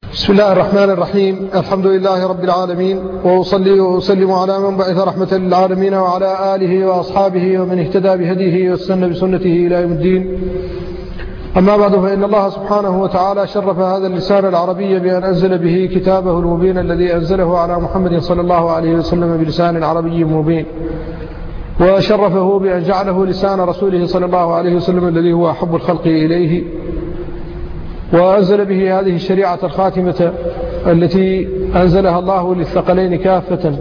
بسم الله الرحمن الرحيم. الحمد لله رب العالمين، وأصلي وأسلم على من بعث رحمة للعالمين وعلى آله وأصحابه ومن اهتدى بهديه واستنى بسنته إلى يوم الدين. أما بعد، فإن الله سبحانه وتعالى شرف هذا اللسان العربي بأن أنزل به كتابه المبين الذي أنزله على محمد صلى الله عليه وسلم بلسان عربي مبين، وشرفه بأن جعله لسان رسوله صلى الله عليه وسلم الذي هو أحب الخلق إليه، وأنزل به هذه الشريعة الخاتمة التي أنزلها الله للثقلين كافة.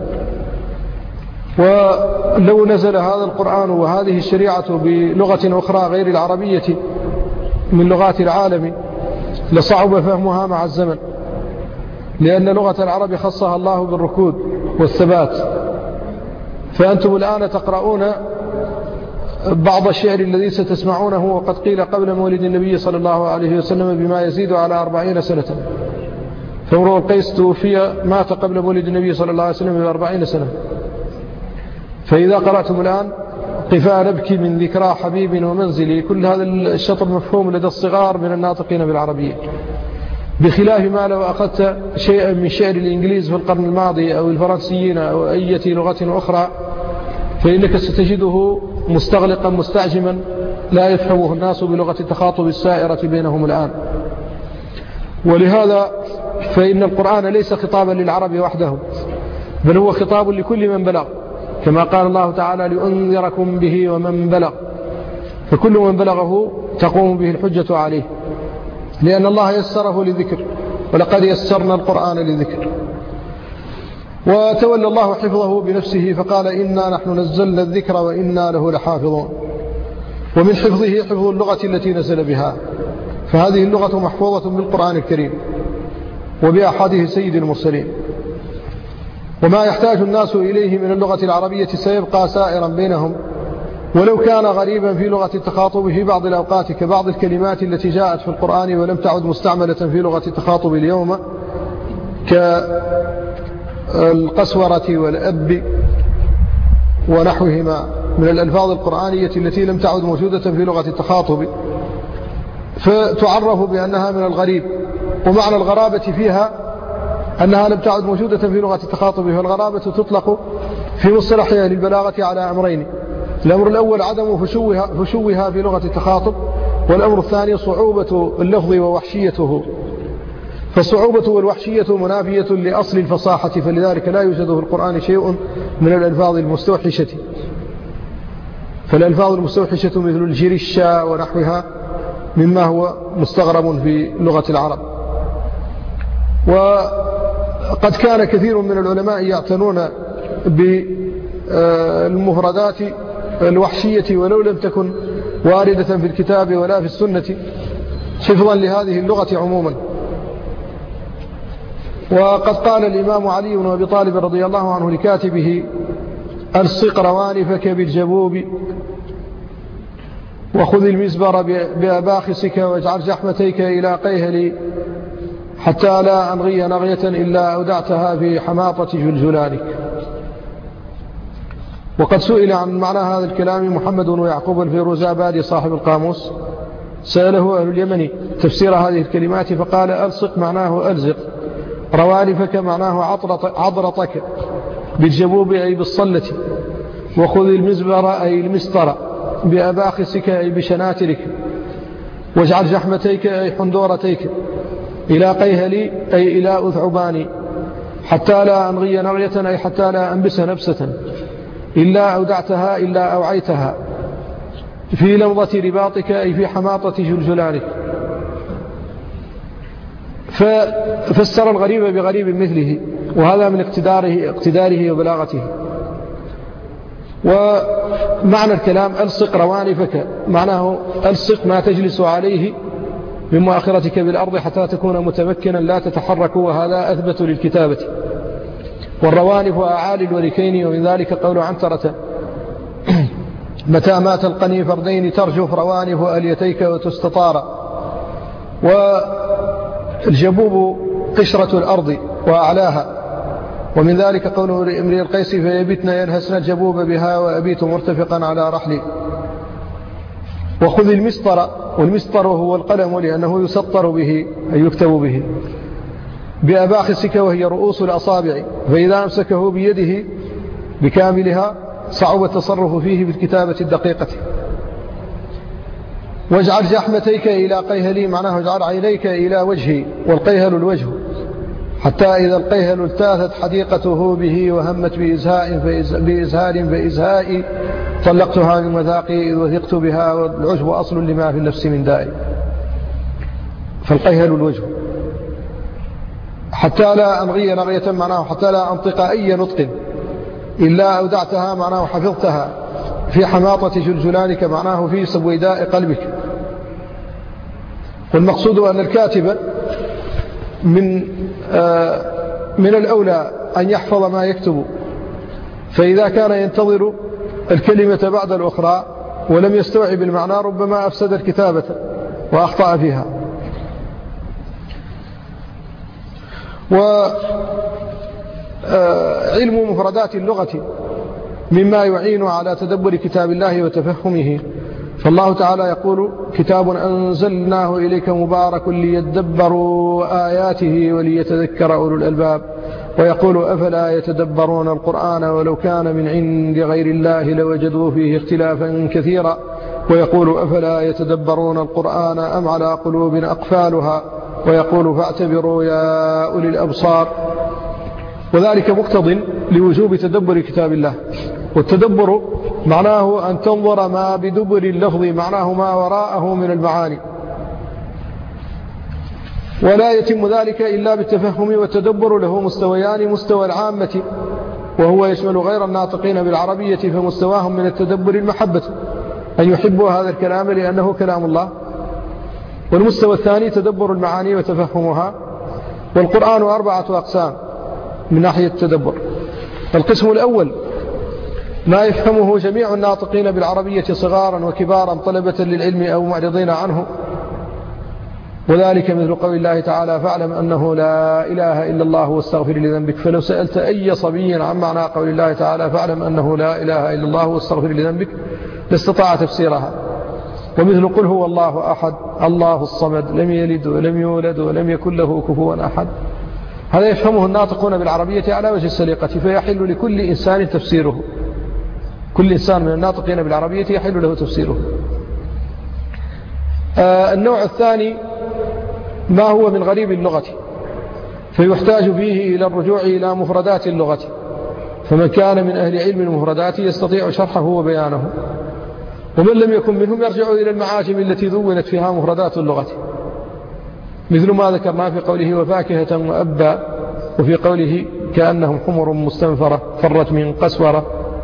ولو نزل هذا القرآن وهذه الشريعة بلغة أخرى غير العربية من لغات العالم لصعب فهمها مع الزمن، لأن لغة العرب خصها الله بالركود والثبات. فأنتم الآن تقرؤون بعض الشعر الذي ستسمعونه وقد قيل قبل مولد النبي صلى الله عليه وسلم بما يزيد على 40 سنة. فامرؤ القيس توفي مات قبل مولد النبي صلى الله عليه وسلم ب40 سنة. فإذا قرأتم الآن قفا نبكي من ذكرى حبيب ومنزلي، كل هذا الشطر مفهوم لدى الصغار من الناطقين بالعربية، بخلاف ما لو أخذت شيئا من شعر الإنجليز في القرن الماضي أو الفرنسيين أو أي لغة أخرى، فإنك ستجده مستغلقا مستعجما لا يفهمه الناس بلغة التخاطب السائرة بينهم الآن. ولهذا فإن القرآن ليس خطابا للعرب وحدهم، بل هو خطاب لكل من بلغ، كما قال الله تعالى لأنذركم به ومن بلغ، فكل من بلغه تقوم به الحجة عليه، لأن الله يسره للذكر، ولقد يسرنا القرآن للذكر. وتولى الله حفظه بنفسه فقال إنا نحن نزلنا الذكر وإنا له لحافظون. ومن حفظه حفظ اللغة التي نزل بها، فهذه اللغة محفوظة بالقرآن الكريم وبأحاديث سيد المرسلين. وما يحتاج الناس إليه من اللغة العربية سيبقى سائرا بينهم، ولو كان غريبا في لغة التخاطب في بعض الأوقات، كبعض الكلمات التي جاءت في القرآن ولم تعد مستعملة في لغة التخاطب اليوم، كالقسورة والأب ونحوهما من الألفاظ القرآنية التي لم تعد موجودة في لغة التخاطب، فتعرف بأنها من الغريب. ومعنى الغرابة فيها أنها لم تعد موجودة في لغة التخاطب، فالغرابة تطلق في مصطلح أهل البلاغة على أمرين: الأمر الأول عدم فشوها في لغة التخاطب، والأمر الثاني صعوبة اللفظ ووحشيته. فالصعوبة والوحشية منافية لأصل الفصاحة، فلذلك لا يوجد في القرآن شيء من الألفاظ المستوحشة. فالألفاظ المستوحشة مثل الجرشة ونحوها مما هو مستغرب في لغة العرب. وقد كان كثير من العلماء يعتنون بالمفردات الوحشية ولو لم تكن واردة في الكتاب ولا في السنة، حفظا لهذه اللغة عموما. وقد قال الإمام علي بن أبي طالب رضي الله عنه لكاتبه: ألصق روانفك بالجبوب، وخذ المزبر بأباخسك، واجعل جحمتيك إلى قيهلي، حتى لا أنغي نغية إلا أودعتها في حماطة جلجلانك. وقد سئل عن معنى هذا الكلام محمد بن يعقوب الفيروزابادي صاحب القاموس، سأله أهل اليمن تفسير هذه الكلمات فقال: ألصق معناه ألزق، روانفك معناه عضرتك، بالجبوب أي بالصلة، وخذ المزبر أي المسطر، بأباخسك أي بشناترك، واجعل جحمتيك أي حندورتيك، إلى قيهلي أي إلى أثعباني، حتى لا أنغي نغية أي حتى لا أنبس نبسة، إلا أودعتها إلا أوعيتها، في لمضة رباطك أي في حماطة جلجلانك. ففسر الغريب بغريب مثله، وهذا من اقتداره وبلاغته. ومعنى الكلام ألصق روانفك معناه ألصق ما تجلس عليه من مؤخرتك بالأرض حتى تكون متمكنا لا تتحرك، وهذا أثبت للكتابة. والروانف أعالي الوركين، ومن ذلك قول عنترة: متى ما تلقني فردين ترجف روانف أليتيك وتستطار. والجبوب قشرة الأرض وأعلاها، ومن ذلك قوله لامرئ القيس: فيبتن ينهسن الجبوب بها وأبيت مرتفقا على رحلي. وخذ المسطر، والمسطر هو القلم لأنه يسطر به أي يكتب به. بأباخسك وهي رؤوس الأصابع، فإذا أمسكه بيده بكاملها صعب التصرف فيه بالكتابة الدقيقة. واجعل جحمتيك إلى قيهلي، معناه اجعل عينيك إلى وجهي، والقيهل الوجه، حتى إذا القيهل التاثت حديقته به وهمت بإزهار فإزهائي طلقتها من مذاقي وثقت بها، والعجب أصل لما في النفس من داء. فالقيهل الوجه، حتى لا أنغي نغية، معناه حتى لا أنطق أي نطق إلا أودعتها، معناه حفظتها في حماطة جلجلانك، معناه في سويداء قلبك. والمقصود أن الكاتب من الأولى أن يحفظ ما يكتب، فإذا كان ينتظر الكلمة بعد الأخرى ولم يستوعب المعنى ربما أفسد الكتابة وأخطأ فيها. وعلم مفردات اللغة مما يعين على تدبر كتاب الله وتفهمه، فالله تعالى يقول: كتاب أنزلناه إليك مبارك ليدبروا آياته وليتذكر أولو الألباب. ويقول: أفلا يتدبرون القرآن ولو كان من عند غير الله لوجدوا فيه اختلافا كثيرا. ويقول: أفلا يتدبرون القرآن أم على قلوب أقفالها. ويقول: فاعتبروا يا أولي الأبصار. وذلك مقتض لوجوب تدبر كتاب الله. والتدبر معناه أن تنظر ما بدبر اللفظ، معناه ما وراءه من المعاني، ولا يتم ذلك إلا بالتفهم. والتدبر له مستويان: مستوى العامة وهو يشمل غير الناطقين بالعربية، فمستواهم من التدبر المحبة، أن يحبوا هذا الكلام لأنه كلام الله. والمستوى الثاني تدبر المعاني وتفهمها. والقرآن 4 أقسام من ناحية التدبر. القسم الأول ما يفهمه جميع الناطقين بالعربية صغارا وكبارا طلبة للعلم أو معرضين عنه، وذلك مثل قول الله تعالى: فاعلم أنه لا إله إلا الله واستغفر لذنبك. فلو سألت أي صبي عن معنى قول الله تعالى: فاعلم أنه لا إله إلا الله واستغفر لذنبك، لاستطاع تفسيرها. ومثل قل هو الله أحد الله الصمد لم يلد ولم يولد ولم يكن له كفوا أحد. هذا يفهمه الناطقون بالعربية على وجه السليقة، فيحل لكل إنسان تفسيره. كل إنسان من الناطقين بالعربية يحل له تفسيره. النوع الثاني ما هو من غريب اللغة، فيحتاج فيه إلى الرجوع إلى مفردات اللغة، فمن كان من أهل علم المفردات يستطيع شرحه وبيانه، ومن لم يكن منهم يرجع إلى المعاجم التي دونت فيها مفردات اللغة، مثل ما ذكرنا في قوله: وفاكهة وأبا، وفي قوله: كأنهم حمر مستنفرة فرت من قسورة.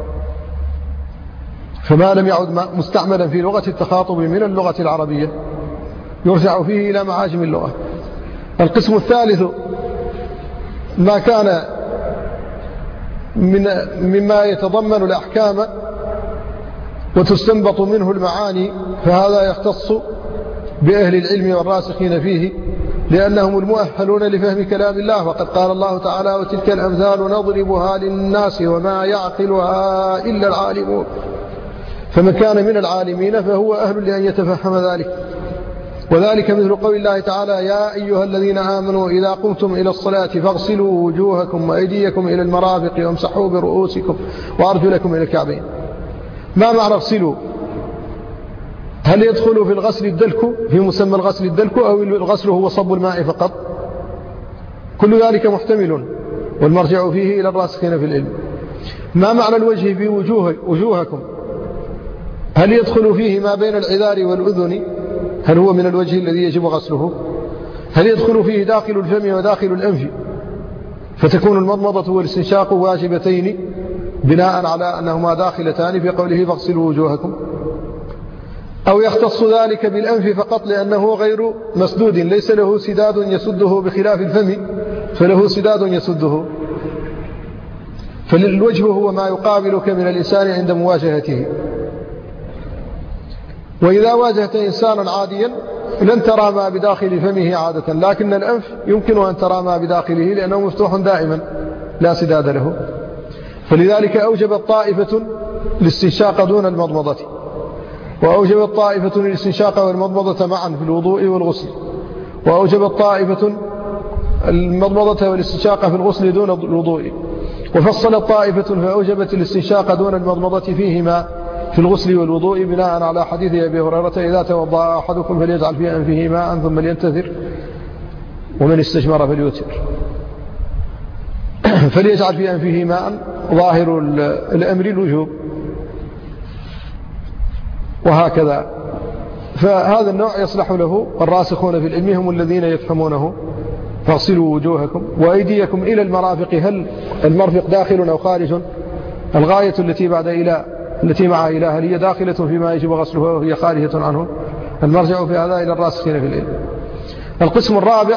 فما لم يعد مستعملا في لغة التخاطب من اللغة العربية يرجع فيه إلى معاجم اللغة. القسم الثالث ما كان مما يتضمن الأحكام وتستنبط منه المعاني، فهذا يختص بأهل العلم والراسخين فيه، لأنهم المؤهلون لفهم كلام الله. وقد قال الله تعالى: وتلك الأمثال نضربها للناس وما يعقلها إلا العالمون. فمن كان من العالمين فهو أهل لأن يتفهم ذلك. وذلك مثل قول الله تعالى: يا أيها الذين آمنوا إذا قمتم إلى الصلاة فاغسلوا وجوهكم وأيديكم إلى المرافق وامسحوا برؤوسكم وأرجلكم إلى الكعبين. ما معنى اغسلوا؟ هل يدخل في الغسل الدلك، في مسمى الغسل الدلك، أو الغسل هو صب الماء فقط؟ كل ذلك محتمل، والمرجع فيه إلى الراسخين في العلم. ما معنى الوجه في وجوهكم؟ هل يدخل فيه ما بين العذار والأذن؟ هل هو من الوجه الذي يجب غسله؟ هل يدخل فيه داخل الفم وداخل الأنف، فتكون المضمضة والاستنشاق واجبتين بناء على أنهما داخلتان في قوله فاغسلوا وجوهكم؟ أو يختص ذلك بالأنف فقط لأنه غير مسدود، ليس له سداد يسده بخلاف الفم فله سداد يسده. فالوجه هو ما يقابلك من الإنسان عند مواجهته. وإذا واجهت إنسانا عاديا لن ترى ما بداخل فمه عادة، لكن الأنف يمكن أن ترى ما بداخله لأنه مفتوح دائما لا سداد له. فلذلك أوجبت طائفة الاستنشاق دون المضمضة، وأوجبت طائفة الاستنشاق والمضمضة معا في الوضوء والغسل، وأوجبت طائفة المضمضة والاستنشاق في الغسل دون الوضوء، وفصلت طائفة فأوجبت الاستنشاق دون المضمضة فيهما في الغسل والوضوء بناء على حديث أبي هريرة إذا توضأ أحدكم فليجعل في أنفه ماء ثم لينتثر ومن استجمر فليوتر. فليجعل في أنفه ماء ظاهر الأمر الوجوب، وهكذا. فهذا النوع يصلح له الراسخون في العلم هم الذين يفهمونه. فاغسلوا وجوهكم وأيديكم إلى المرافق. هل المرفق داخل أو خارج؟ الغاية التي بعد إلى التي مع إله هي داخلة فيما يجب غسلها وهي خارجة عنه. المرجع في هذا إلى الراسخين في العلم. القسم الرابع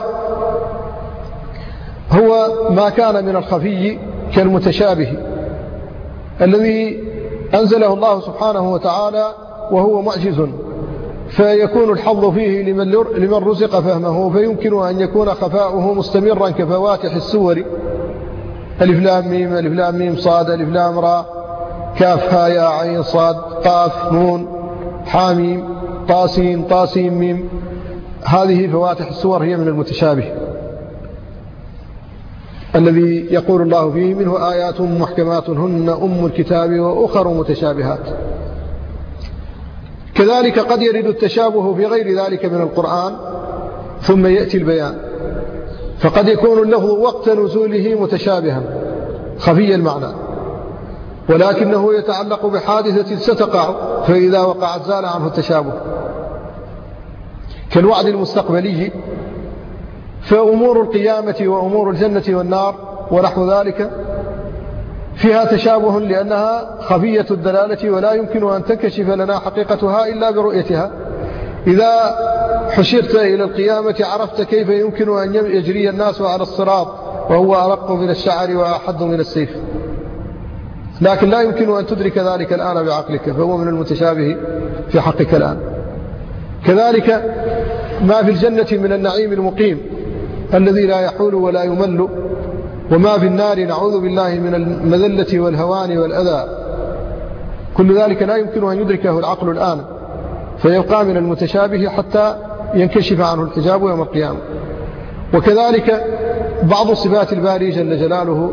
هو ما كان من الخفي كالمتشابه الذي أنزله الله سبحانه وتعالى وهو معجز، فيكون الحظ فيه لمن رزق فهمه، فيمكن أن يكون خفاؤه مستمرا كفواتح السور ألف لام ميم ألف لام ميم صاد ألف لام را كاف ها يا عين صاد قاف نون حاميم طاسين طاسين ميم. هذه فواتح السور هي من المتشابه الذي يقول الله فيه منه آيات محكمات هن أم الكتاب وأخر متشابهات. كذلك قد يرد التشابه في غير ذلك من القرآن ثم يأتي البيان، فقد يكون اللفظ وقت نزوله متشابها خفي المعنى، ولكنه يتعلق بحادثة ستقع، فإذا وقعت زال عنه التشابه كالوعد المستقبلي. فأمور القيامة وأمور الجنة والنار ونحو ذلك فيها تشابه لأنها خفية الدلالة ولا يمكن أن تنكشف لنا حقيقتها إلا برؤيتها. إذا حشرت إلى القيامة عرفت كيف يمكن أن يجري الناس على الصراط وهو أرق من الشعر وأحد من السيف، لكن لا يمكن أن تدرك ذلك الآن بعقلك، فهو من المتشابه في حقك الآن. كذلك ما في الجنة من النعيم المقيم الذي لا يحول ولا يمل، وما في النار نعوذ بالله من المذلة والهوان والأذى، كل ذلك لا يمكن أن يدركه العقل الآن، فيبقى من المتشابه حتى ينكشف عنه الحجاب يوم القيامة. وكذلك بعض صفات الباري جل جلاله،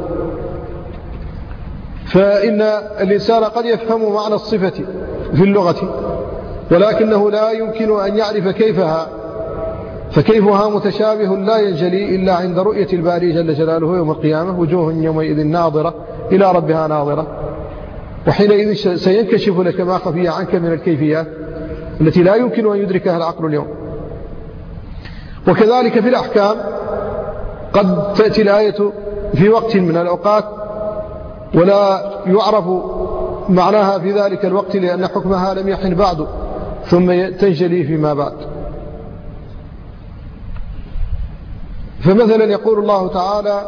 فإن الإنسان قد يفهم معنى الصفة في اللغة ولكنه لا يمكن أن يعرف كيفها، فكيفها متشابه لا ينجلي إلا عند رؤية الباري جل جلاله يوم القيامة. وجوه يومئذ ناظرة إلى ربها ناظرة، وحينئذ سينكشف لك ما خفي عنك من الكيفيات التي لا يمكن أن يدركها العقل اليوم. وكذلك في الأحكام قد تأتي الآية في وقت من الأوقات ولا يعرف معناها في ذلك الوقت لأن حكمها لم يحن بعد، ثم تنجلي فيما بعد. فمثلا يقول الله تعالى: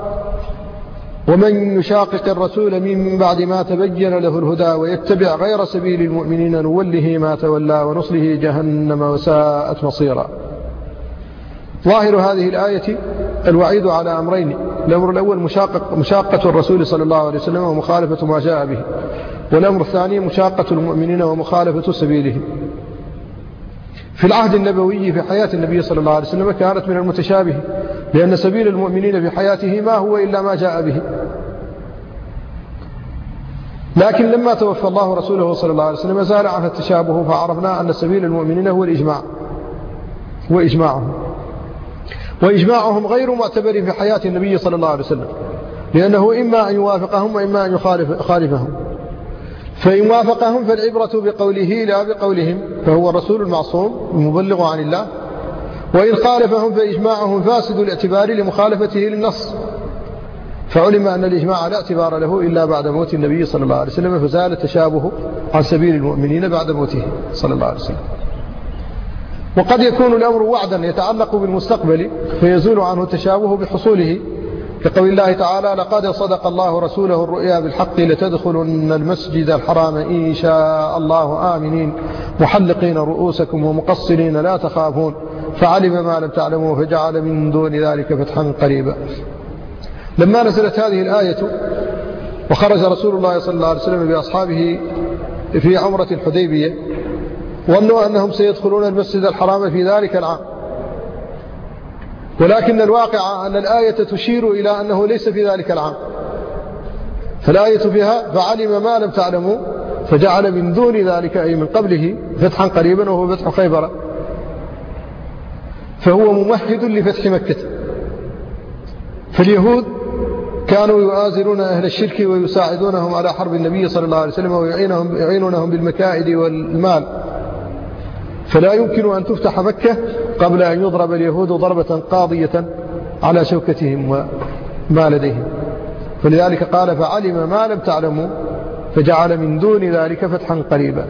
ومن يشاقق الرسول من بعد ما تبين له الهدى ويتبع غير سبيل المؤمنين نوله ما تولى ونصله جهنم وساءت مصيرا. ظاهر هذه الآية الوعيد على أمرين: الأمر الأول مشاقة الرسول صلى الله عليه وسلم ومخالفة ما جاء به، والأمر الثاني مشاقة المؤمنين ومخالفة سبيله. في العهد النبوي في حياة النبي صلى الله عليه وسلم كانت من المتشابه، لأن سبيل المؤمنين في حياته ما هو إلا ما جاء به. لكن لما توفى الله رسوله صلى الله عليه وسلم زال عنه التشابه، فعرفنا أن سبيل المؤمنين هو الإجماع وإجماعهم غير معتبر في حياة النبي صلى الله عليه وسلم، لأنه إما أن يوافقهم وإما أن يخالفهم. فإن وافقهم فالعبرة بقوله لا بقولهم، فهو الرسول المعصوم المبلغ عن الله. وإن خالفهم فإجماعهم فاسد الاعتبار لمخالفته للنص، فعلم أن الإجماع لا اعتبار له إلا بعد موت النبي صلى الله عليه وسلم، فزال التشابه عن سبيل المؤمنين بعد موته صلى الله عليه وسلم. وقد يكون الأمر وعدا يتعلق بالمستقبل فيزول عنه التشابه بحصوله، كقول الله تعالى: لقد صدق الله رسوله الرؤيا بالحق لتدخلن المسجد الحرام إن شاء الله آمنين محلقين رؤوسكم ومقصرين لا تخافون فعلم ما لم تعلموا فجعل من دون ذلك فتحا قريبا. لما نزلت هذه الآية وخرج رسول الله صلى الله عليه وسلم بأصحابه في عمرة الحديبية ظنوا أنهم سيدخلون المسجد الحرام في ذلك العام، ولكن الواقع أن الآية تشير إلى أنه ليس في ذلك العام، فالآية فيها فعلم ما لم تعلموا فجعل من دون ذلك أي من قبله فتحا قريبا وهو فتح خيبر، فهو ممهد لفتح مكة. فاليهود كانوا يؤازرون أهل الشرك ويساعدونهم على حرب النبي صلى الله عليه وسلم ويعينونهم بالمكائد والمال، فلا يمكن أن تفتح مكة قبل أن يضرب اليهود ضربة قاضية على شوكتهم وما لديهم. فلذلك قال فعلم ما لم تعلموا فجعل من دون ذلك فتحا قريبا.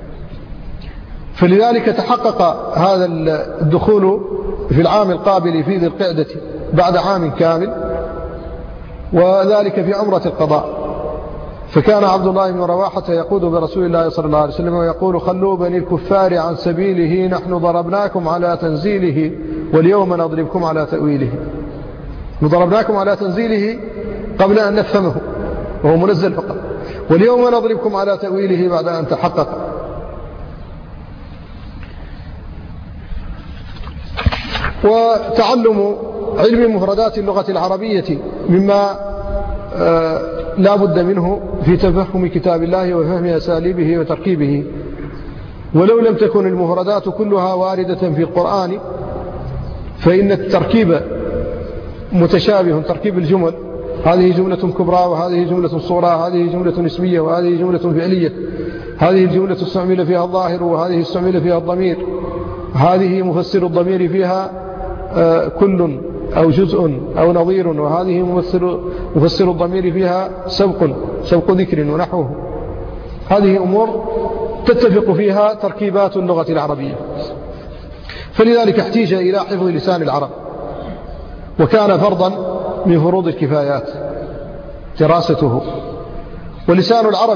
فلذلك تحقق هذا الدخول في العام القابل في ذي القعدة بعد عام كامل، وذلك في عمرة القضاء. فكان عبد الله بن رواحة يقود برسول الله صلى الله عليه وسلم ويقول خلوا بني الكفار عن سبيله نحن ضربناكم على تنزيله واليوم نضربكم على تأويله. ضربناكم على تنزيله قبل أن نفهمه وهو منزل فقط، واليوم نضربكم على تأويله بعد أن تحقق. وتعلم علم مفردات اللغة العربية مما لا بد منه في تفهم كتاب الله وفهم أساليبه وتركيبه. ولو لم تكن المفردات كلها واردة في القرآن فإن التركيب متشابه، تركيب الجمل، هذه جملة كبرى وهذه جملة صغرى، هذه جملة اسمية وهذه جملة فعلية، هذه الجملة استعمل فيها الظاهر وهذه استعمل فيها الضمير، هذه مفسر الضمير فيها كل أو جزء أو نظير، وهذه مفسر الضمير فيها سبق ذكر ونحوه. هذه أمور تتفق فيها تركيبات اللغة العربية. فلذلك احتيج إلى حفظ لسان العرب، وكان فرضا من فروض الكفايات دراسته. ولسان العرب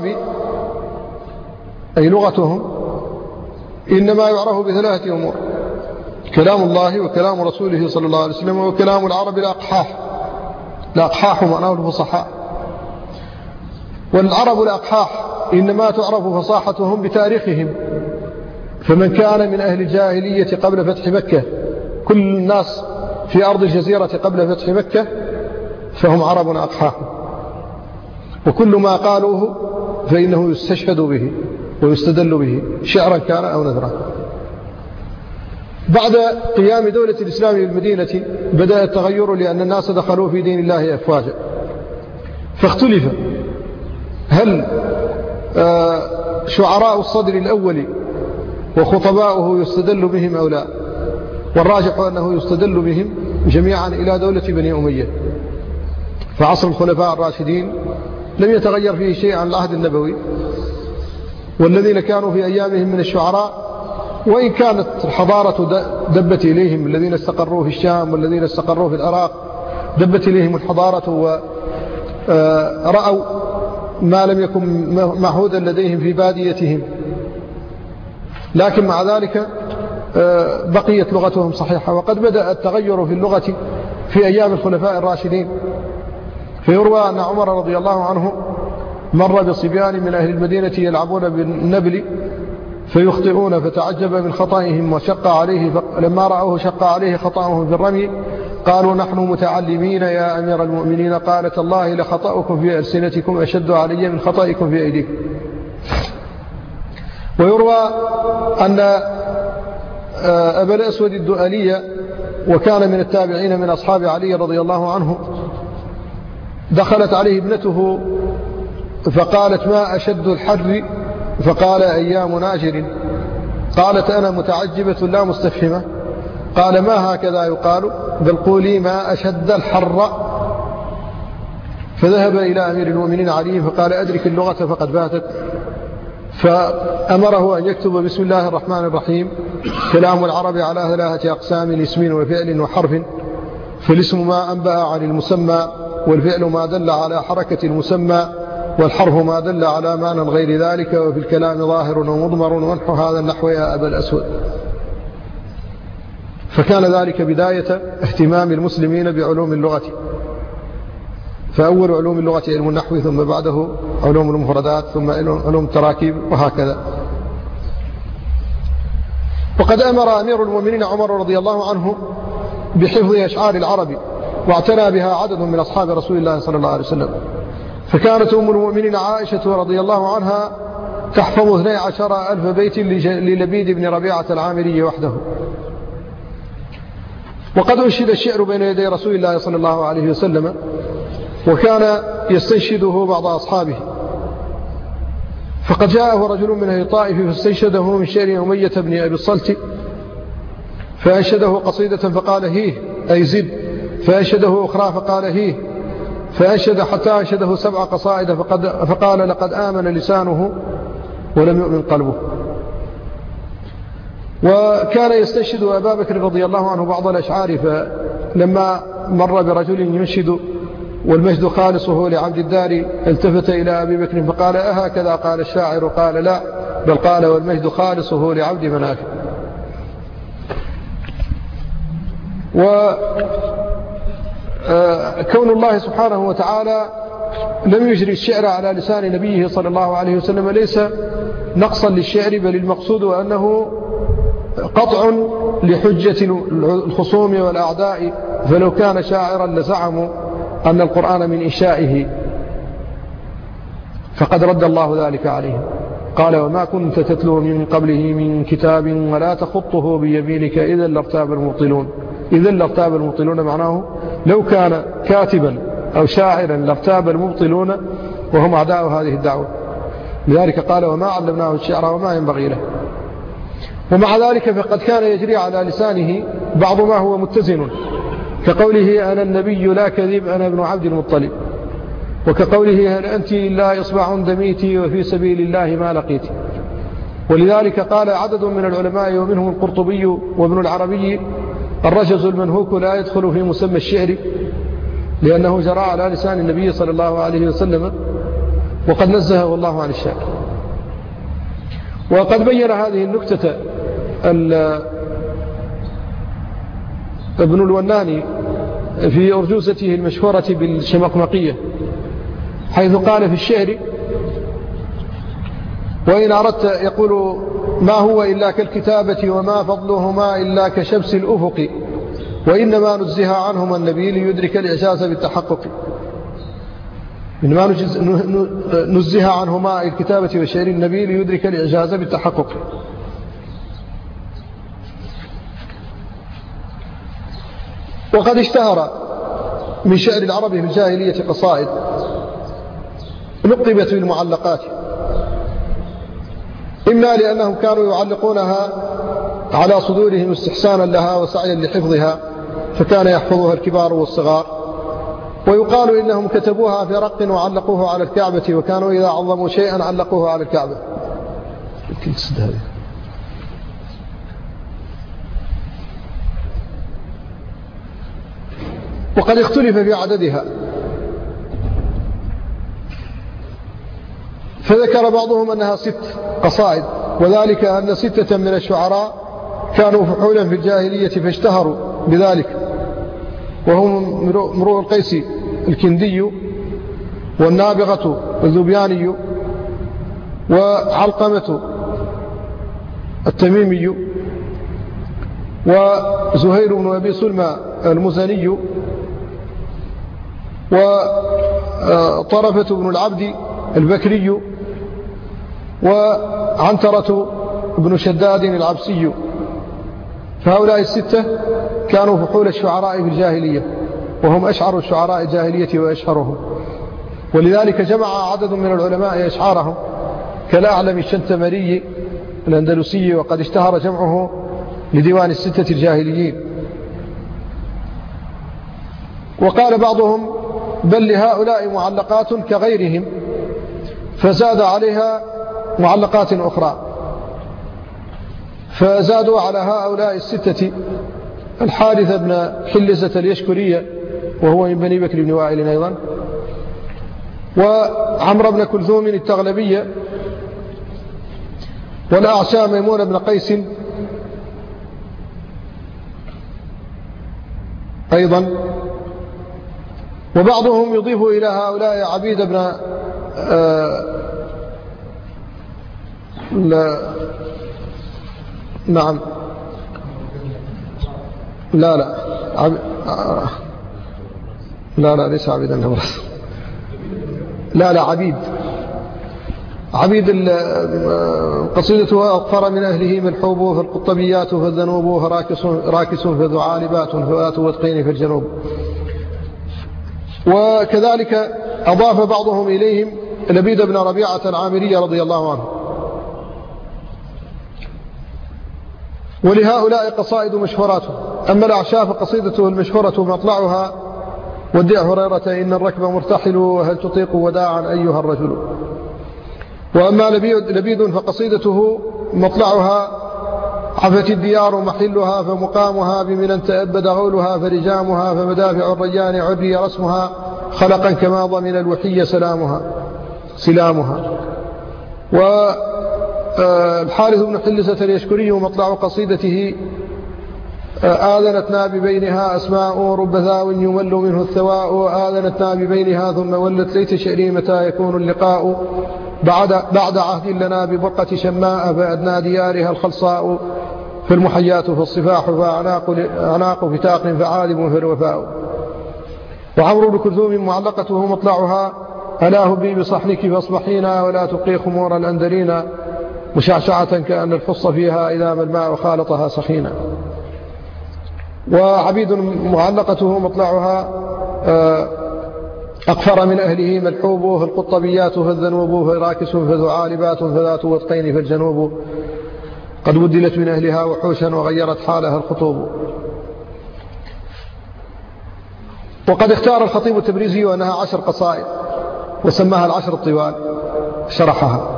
أي لغتهم إنما يعرف بثلاثة أمور: كلام الله وكلام رسوله صلى الله عليه وسلم وكلام العرب الأقحاح معناه الفصحاء. والعرب الأقحاح إنما تعرف فصاحتهم بتاريخهم، فمن كان من أهل الجاهلية قبل فتح مكة، كل الناس في أرض الجزيرة قبل فتح مكة فهم عرب أقحاح، وكل ما قالوه فإنه يستشهد به ويستدل به شعرا كان أو نذرا. بعد قيام دولة الإسلام بالمدينة بدأ التغير، لأن الناس دخلوا في دين الله أفواجا، فاختلف هل شعراء الصدر الأول وخطباؤه يستدل بهم أو لا، والراجح أنه يستدل بهم جميعا إلى دولة بني أمية. فعصر الخلفاء الراشدين لم يتغير فيه شيء عن العهد النبوي، والذين كانوا في أيامهم من الشعراء وإن كانت الحضارة دبت إليهم، الذين استقروا في الشام والذين استقروا في العراق دبت إليهم الحضارة ورأوا ما لم يكن معهودا لديهم في باديتهم، لكن مع ذلك بقيت لغتهم صحيحة. وقد بدأ التغير في اللغة في أيام الخلفاء الراشدين، فيروى أن عمر رضي الله عنه مر بصبيان من أهل المدينة يلعبون بالنبل فيخطئون، فتعجب من خطئهم وشق عليه، لما رأوه شق عليه خطأهم في الرمي قالوا نحن متعلمين يا أمير المؤمنين، قال تالله لخطأكم في ألسنتكم أشد علي من خطئكم في أيديكم. ويروى أن أبا الأسود الدؤلي وكان من التابعين من أصحاب علي رضي الله عنه، دخلت عليه ابنته فقالت ما أشد الحر، فقال أيام ناجر. قالت أنا متعجبة لا مستفهمة. قال ما هكذا يقال، بل قولي ما أشد الحر. فذهب إلى أمير المؤمنين علي فقال أدرك اللغة فقد باتت، فأمره أن يكتب بسم الله الرحمن الرحيم كلام العرب على 3 أقسام: اسم وفعل وحرف. فالاسم ما أنبأ عن المسمى، والفعل ما دل على حركة المسمى، والحرف ما دل على معنى غير ذلك، وفي الكلام ظاهر ومضمر ونحو هذا النحو يا أبا الأسود. فكان ذلك بداية اهتمام المسلمين بعلوم اللغة، فأول علوم اللغة علم النحو، ثم بعده علوم المفردات، ثم علوم التراكيب، وهكذا. وقد أمر أمير المؤمنين عمر رضي الله عنه بحفظ أشعار العرب، واعتنى بها عدد من أصحاب رسول الله صلى الله عليه وسلم. فكانت أم المؤمنين عائشة رضي الله عنها تحفظ 12,000 بيت للبيد بن ربيعة العامري وحده. وقد أنشد الشعر بين يدي رسول الله صلى الله عليه وسلم، وكان يستنشده بعض أصحابه. فقد جاءه رجل من أهل الطائف فاستنشده من شعر أمية بن أبي الصلت، فأنشده قصيدة فقال هيه أي زد، فأنشده أخرى فقال هيه، فأنشد حتى أنشده 7 قصائد، فقال لقد آمن لسانه ولم يؤمن قلبه. وكان يستنشد أبا بكر رضي الله عنه بعض الأشعار، فلما مر برجل ينشد والمجد خالصه لعبد الدار التفت إلى أبي بكر فقال أهكذا قال الشاعر؟ قال لا، بل قال والمجد خالصه لعبد مناف. وكون الله سبحانه وتعالى لم يجري الشعر على لسان نبيه صلى الله عليه وسلم ليس نقصا للشعر، بل المقصود أنه قطع لحجة الخصوم والأعداء، فلو كان شاعرا لزعموا أن القرآن من إنشائه، فقد رد الله ذلك عليهم. قال وما كنت تتلو من قبله من كتاب ولا تخطه بيمينك إذا لارتاب المبطلون. إذا لارتاب المبطلون معناه لو كان كاتبا أو شاعرا لارتاب المبطلون وهم أعداء هذه الدعوة. لذلك قال وما علمناه الشعر وما ينبغي له. ومع ذلك فقد كان يجري على لسانه بعض ما هو متزن، كقوله أنا النبي لا كذب أنا ابن عبد المطلب، وكقوله هل أنت إلا إصبع دميتي وفي سبيل الله ما لقيت. ولذلك قال عدد من العلماء ومنهم القرطبي وابن العربي الرجز المنهوك لا يدخل في مسمى الشعر، لأنه جرى على لسان النبي صلى الله عليه وسلم، وقد نزهه الله عن الشعر. وقد بين هذه النكتة ابن الوناني في أرجوزته المشهورة بالشمقمقية، حيث قال في الشعر وإن أردت يقول ما هو إلا كالكتابة وما فضلهما إلا كشمس الأفق، وإنما نزه عنهما النبي ليدرك الإعجاز بالتحقق. إنما نزه عنهما الكتابة والشعر النبي ليدرك الإعجاز بالتحقق. وقد اشتهر من شعر العرب في الجاهلية قصائد لقبت بالمعلقات، إما لأنهم كانوا يعلقونها على صدورهم استحسانا لها وسعيا لحفظها، فكان يحفظها الكبار والصغار. ويقال إنهم كتبوها في رق وعلقوه على الكعبة، وكانوا إذا عظموا شيئا علقوه على الكعبة. وقد اختلف في عددها، فذكر بعضهم أنها 6 قصائد، وذلك أن 6 من الشعراء كانوا فحولا في الجاهلية فاشتهروا بذلك، وهم امرؤ القيس الكندي والنابغة الذبياني وعلقمة التميمي وزهير بن أبي سلمى المزني وطرفة بن العبد البكري وعنترة بن شداد العبسي. فهؤلاء 6 كانوا فحول الشعراء في الجاهلية، وهم أشعر الشعراء الجاهلية وأشهرهم. ولذلك جمع عدد من العلماء أشعارهم كالأعلم الشنتمري الأندلسي، وقد اشتهر جمعه لديوان 6 الجاهليين. وقال بعضهم بل لهؤلاء معلقات كغيرهم، فزاد عليها معلقات أخرى، فزادوا على هؤلاء 6 الحارث بن حلزة اليشكرية وهو من بني بكر بن وائل أيضا، وعمر بن كلثوم التغلبية، والأعشى ميمون بن قيس أيضا. وبعضهم يضيف إلى هؤلاء عبيد بن نعم لا لا ليس عبيد النبرس، لا عبيد قصيدته أغفر من أهله ملحوب فالقطبيات فالذنوب راكس فذو عالبات فذات وتقين في الجنوب. وكذلك أضاف بعضهم إليهم لبيد بن ربيعة العامري رضي الله عنه. ولهؤلاء قصائد مشهوراته. أما الأعشاف قصيدته المشهورة مطلعها ودع هريرة إن الركب مرتحل وهل تطيق وداعا أيها الرجل. وأما لبيد فقصيدته مطلعها عفت الديار محلها فمقامها بمن تأبد غولها فرجامها فمدافع الريان عري رسمها خلقا كما ضمن الوحي سلامها. والحارث بن حلسة اليشكري مطلع قصيدته آذنتنا ببينها أسماء رب ثاو يمل منه الثواء آذنتنا ببينها ثم ولت ليت شعري متى يكون اللقاء بعد عهد لنا ببرقة شماء فأدنى ديارها الخلصاء فالمحيات فالصفاح فأعناق فتاق فعاذب فالوفاء. وعمرو بن كلثوم معلقته مطلعها ألاه بي بصحنك فاصبحينا ولا تقي خمور الأندرين مشعشعة كأن الحص فيها إذا ما الماء خالطها سخينا. وعبيد معلقته مطلعها أغفر من أهله ملحوب فالقطبيات فالذنوب فراكس فذو عالبات فذات وتقين فالجنوب قد بدلت من أهلها وحوشا وغيرت حالها الخطوب. وقد اختار الخطيب التبريزي أنها 10 قصائد وسماها 10 الطوال شرحها.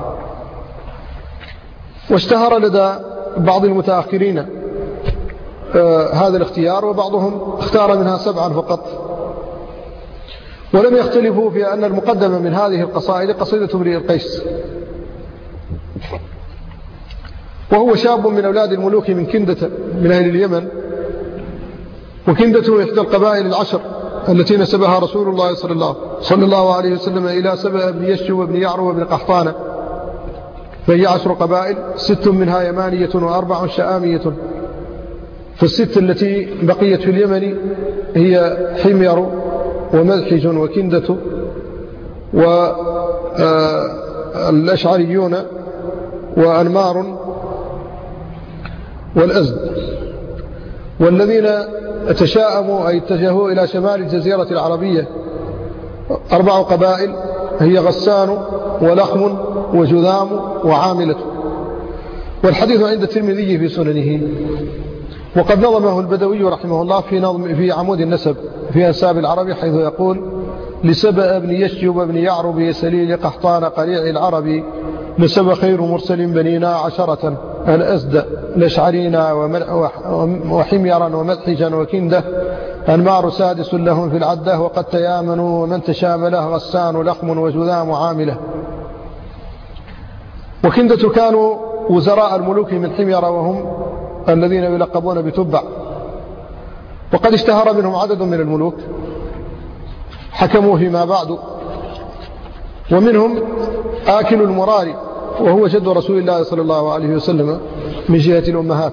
واشتهر لدى بعض المتأخرين هذا الاختيار وبعضهم اختار منها 7 فقط. ولم يختلفوا في أن المقدمة من هذه القصائد قصيدة امرئ القيس، وهو شاب من أولاد الملوك من كندة من أهل اليمن. وكندة إحدى القبائل 10 التي نسبها رسول الله صلى الله عليه وسلم إلى سبأ بن يشجب وابن يعرو وابن قحطانة، فهي 10 قبائل 6 منها يمانية و4 شآمية. فالست التي بقيت في اليمن هي حمير ومذحج وكندة والأشعريون وأنمار والأزد. والذين تشاءموا أي اتجهوا إلى شمال الجزيرة العربية 4 قبائل هي غسان ولخم وجذام وعاملة. والحديث عند الترمذي في سننه. وقد نظمه البدوي رحمه الله في عمود النسب في أنساب العرب حيث يقول لسبأ بن يشجب بن يعرب سليل قحطان قليع العرب نسب خير مرسل بنينا 10 الأزد الأشعرينا وحميرا ومدحجا وكندة أنمار سادس لهم في العدة وقد تيامنوا ومن تشامله غسان لخم وجذام عاملة. وكندة كانوا وزراء الملوك من حمير وهم الذين يلقبون بتبع. وقد اشتهر منهم عدد من الملوك حكموا فيما بعد، ومنهم آكل المراري وهو جد رسول الله صلى الله عليه وسلم من جهة الأمهات.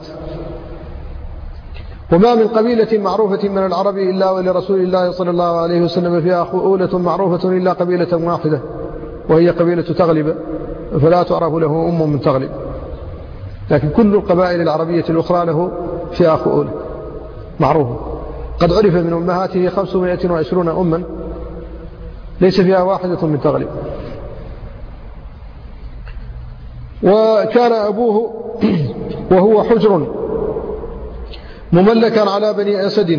وما من قبيلة معروفة من العرب إلا ولرسول الله صلى الله عليه وسلم فيها خؤولة معروفة إلا قبيلة واحدة وهي قبيلة تغلب، فلا تعرف له أم من تغلب. لكن كل القبائل العربية الأخرى له فيها خؤولة معروفة. قد عرف من أمهاته 520 أما ليس فيها واحدة من تغلب. وكان أبوه وهو حجر مملكا على بني أسد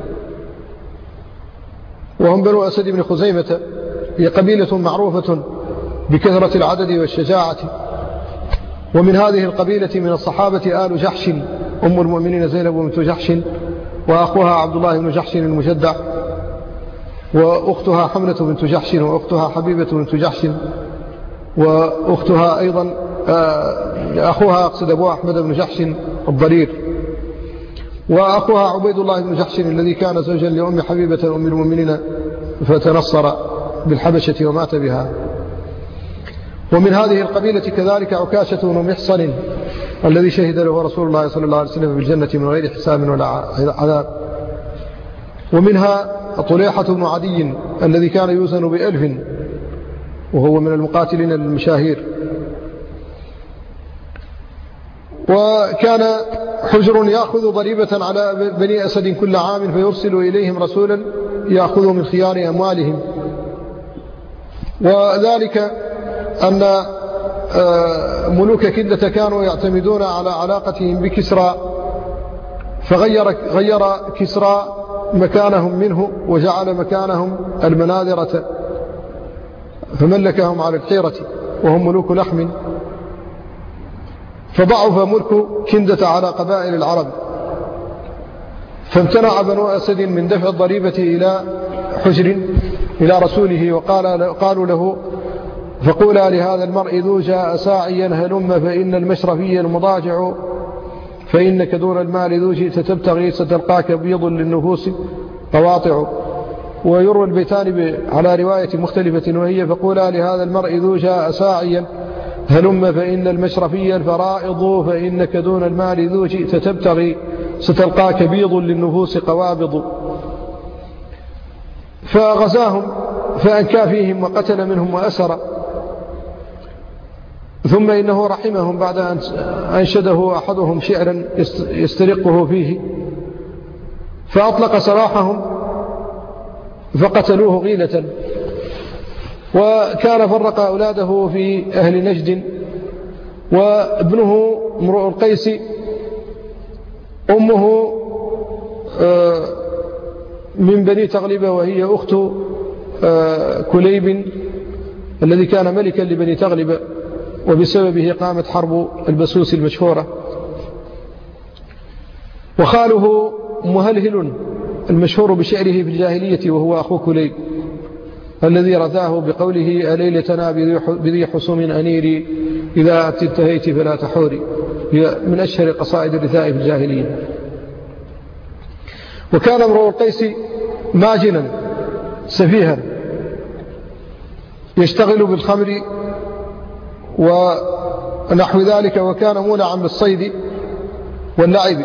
وهم بنو أسد بن خزيمة، هي قبيلة معروفة بكثرة العدد والشجاعة. ومن هذه القبيلة من الصحابة آل جحش أم المؤمنين زينب بنت جحش وأخوها عبد الله بن جحش المجدع وأختها حملة بنت جحش وأختها حبيبة بنت جحش وأختها أيضا أخوها أقصد أبوها أحمد بن جحش الضرير وأخوها عبيد الله بن جحش الذي كان زوجا لأم حبيبة أم المؤمنين فتنصر بالحبشة ومات بها. ومن هذه القبيلة كذلك عكاشة بن محصن الذي شهد له رسول الله صلى الله عليه وسلم بالجنة من غير حساب ولا عذاب. ومنها طليحة بن عدي الذي كان يوزن ب1000 وهو من المقاتلين المشاهير. وكان حجر يأخذ ضريبة على بني أسد كل عام فيرسل إليهم رسولا يأخذ من خيار أموالهم. وذلك أن ملوك كندة كانوا يعتمدون على علاقتهم بكسرى، فغير كسرى مكانهم منه وجعل مكانهم المناذرة فملكهم على الحيرة وهم ملوك لحم، فضعف ملك كندة على قبائل العرب، فامتنع بنو أسد من دفع الضريبة إلى حجر إلى رسوله، وقالوا له: فقولا لهذا المرء ذو جاء ساعيا هلم فإن المشرفي المضاجع، فإنك دون المال ذو جئت تبتغي ستلقاك بيض للنفوس قواطع. ويروى البيتان على رواية مختلفة وهي: فقولا لهذا المرء ذو جاء ساعيا هلم فإن المشرفي الفرائض، فإنك دون المال ذو جئت تبتغي ستلقاك بيض للنفوس قوابض. فغزاهم فأنكى فيهم وقتل منهم وأسر، ثم إنه رحمهم بعد أن أنشده أحدهم شعرا يسترقه فيه، فأطلق سراحهم فقتلوه غيلة. وكان فرق أولاده في أهل نجد، وابنه امرؤ القيس أمه من بني تغلب وهي أخت كليب الذي كان ملكا لبني تغلب، وبسببه قامت حرب البسوس المشهورة. وخاله مهلهل المشهور بشعره في الجاهلية وهو أخو كليب الذي رثاه بقوله: أليلتنا بذي حصوم أنيري إذا انتهيت فلا تحوري، من أشهر قصائد الرثاء في الجاهلية. وكان امرؤ القيس ماجنا سفيها يشتغل بالخمر ونحو ذلك، وكان مولعا بالصيد واللعب.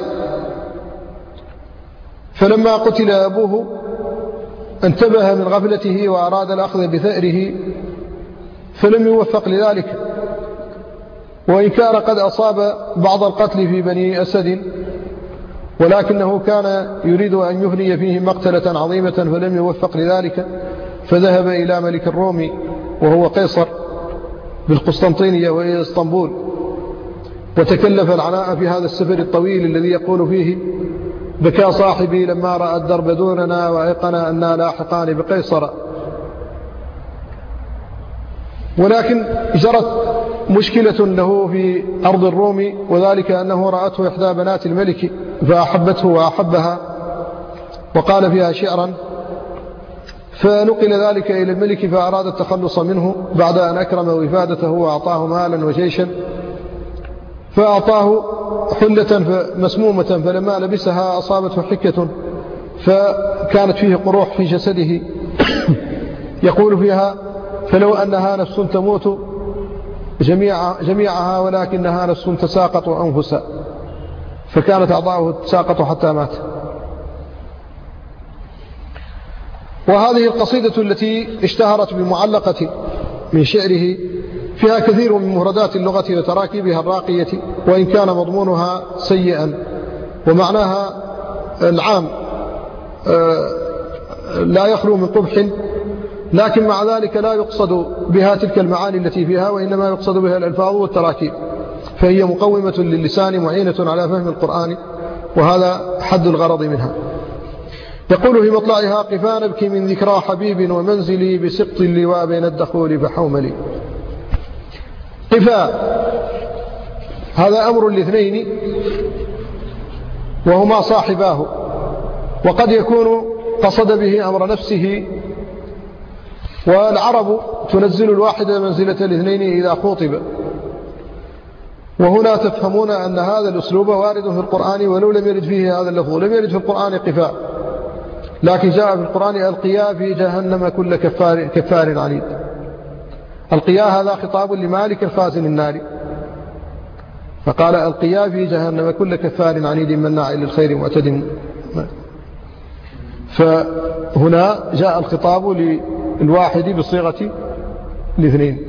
فلما قتل أبوه انتبه من غفلته وأراد الأخذ بثأره فلم يوفق لذلك، وإن كان قد أصاب بعض القتل في بني أسد، ولكنه كان يريد أن يهني فيهم مقتلة عظيمة فلم يوفق لذلك، فذهب إلى ملك الروم وهو قيصر بالقسطنطينية وهي اسطنبول، وتكلف العناء في هذا السفر الطويل الذي يقول فيه: بكى صاحبي لما رأى الدرب دوننا وأيقنا أننا لاحقان بقيصر. ولكن جرت مشكلة له في أرض الروم، وذلك أنه رأته إحدى بنات الملك فأحبته وأحبها وقال فيها شعرا، فنقل ذلك إلى الملك فأراد التخلص منه بعد أن أكرم وفادته وأعطاه مالا وجيشا، فأعطاه حلة مسمومة فلما لبسها أصابته حكة فكانت فيه قروح في جسده يقول فيها: فلو أنها نفس تموت جميعها ولكنها نفس تساقط أنفسا، فكانت أعضاؤه تساقط حتى مات. وهذه القصيدة التي اشتهرت بمعلقة من شعره فيها كثير من مفردات اللغة وتراكيبها الراقية، وإن كان مضمونها سيئا ومعناها العام لا يخلو من قبح، لكن مع ذلك لا يقصد بها تلك المعاني التي فيها، وإنما يقصد بها الألفاظ والتراكيب، فهي مقومة للسان معينة على فهم القرآن، وهذا حد الغرض منها. يقول في مطلعها: قفا نبكي من ذكرى حبيب ومنزلي بسقط اللواء بين الدخول فحوملي. قفا هذا أمر الاثنين وهما صاحباه، وقد يكون قصد به أمر نفسه، والعرب تنزل الواحد منزلة الاثنين إذا خاطب. وهنا تفهمون أن هذا الأسلوب وارد في القرآن ولو لم يرد فيه هذا اللفظ. لم يرد في القرآن قفاء، لكن جاء في القرآن: القيا في جهنم كل كفار عنيد. القيا هذا خطاب لمالك الخازن النار، فقال: القيا في جهنم كل كفار عنيد مناع للخير معتد. فهنا جاء الخطاب للواحد بصيغة الاثنين.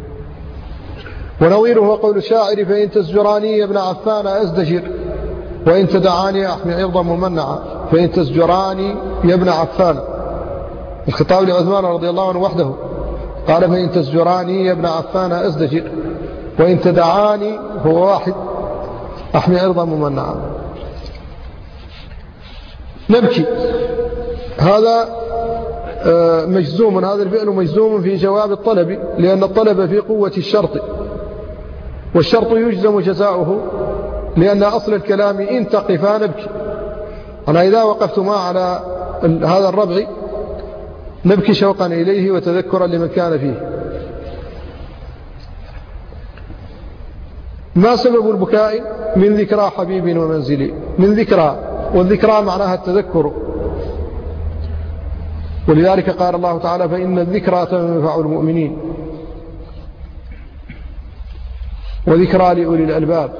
ونظيره قول الشاعر: فإن تزجراني يا ابن عفان أزدجر وإن تدعاني أحمي عرضا ممنعا. فإن تزجراني يا ابن عفان، الخطاب لعثمان رضي الله عنه وحده، قال: فإن تزجراني يا ابن عفان أزدجر وإن تدعاني، هو واحد، أحمي عرضا ممنعا. نبكي، هذا مجزوم، هذا الفعل مجزوم في جواب الطلب، لأن الطلب في قوة الشرط، والشرط يجزم جزاؤه، لأن أصل الكلام إن تقفا نبكي. أنا إذا وقفتما على هذا الربع نبكي شوقا إليه وتذكرا لمن كان فيه. ما سبب البكاء؟ من ذكرى حبيب ومنزلي. من ذكرى، والذكرى معناها التذكر، ولذلك قال الله تعالى: فإن الذكرى تنفع المؤمنين، وذكرى لأولي الألباب.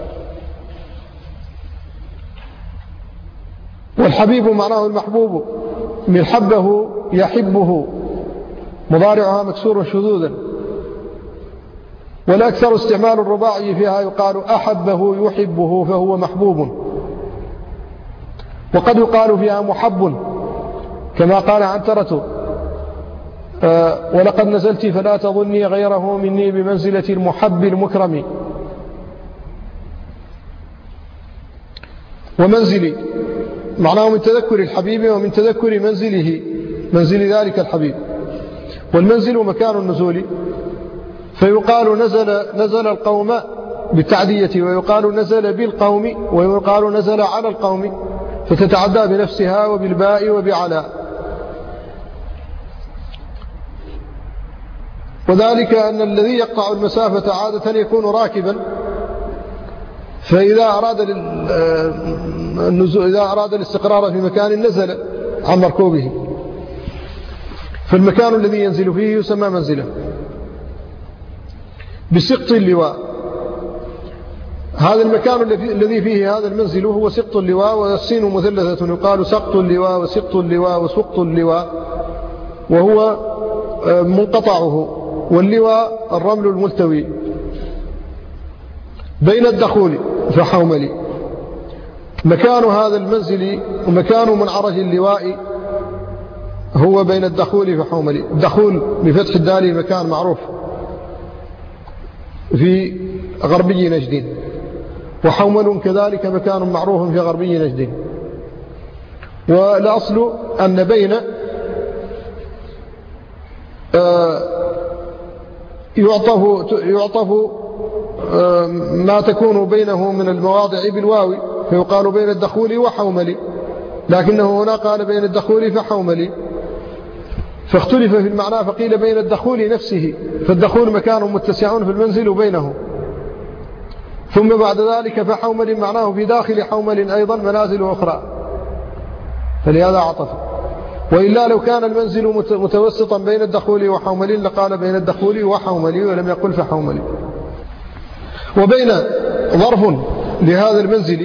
والحبيب معناه المحبوب، من حبه يحبه، مضارعها مكسور شذوذا. والأكثر استعمال الرباعي فيها يقال: أحبه يحبه فهو محبوب. وقد يقال فيها محب، كما قال عنترة: ولقد نزلت فلا تظني غيره مني بمنزلة المحب المكرم. ومنزلي معناه من تذكر الحبيب ومن تذكر منزله، منزل ذلك الحبيب. والمنزل مكان النزول، فيقال نزل القوم بالتعدية، ويقال نزل بالقوم، ويقال نزل على القوم، فتتعدى بنفسها وبالباء وبعلاء. وذلك أن الذي يقطع المسافة عادة يكون راكبا، فإذا أراد الاستقرار في مكان نزل عن مركوبه، فالمكان الذي ينزل فيه يسمى منزله. بسقط اللواء، هذا المكان الذي فيه هذا المنزل هو سقط اللواء، والسين مثلثة، يقال سقط اللواء وسقط اللواء وسقط اللواء، وهو منقطعه. واللواء الرمل الملتوي بين الدخول فحوملي. مكان هذا المنزل ومكان منعرج اللواء هو بين الدخول فحوملي. الدخول بفتح الدال مكان معروف في غربي نجد، وحومل كذلك مكان معروف في غربي نجد. والأصل أن بين يعطف ما تكون بينه من المواضع بالواو، فيقال بين الدخول وحوملي، لكنه هنا قال بين الدخول فحوملي، فاختلف في المعنى، فقيل بين الدخول نفسه، فالدخول مكان متسع في المنزل وبينه، ثم بعد ذلك فحومل معناه في داخل حومل أيضا منازل أخرى، فلهذا عطف. وإلا لو كان المنزل متوسطا بين الدخول وحومل لقال بين الدخول وحومل ولم يقل فحومل. وبين ظرف لهذا المنزل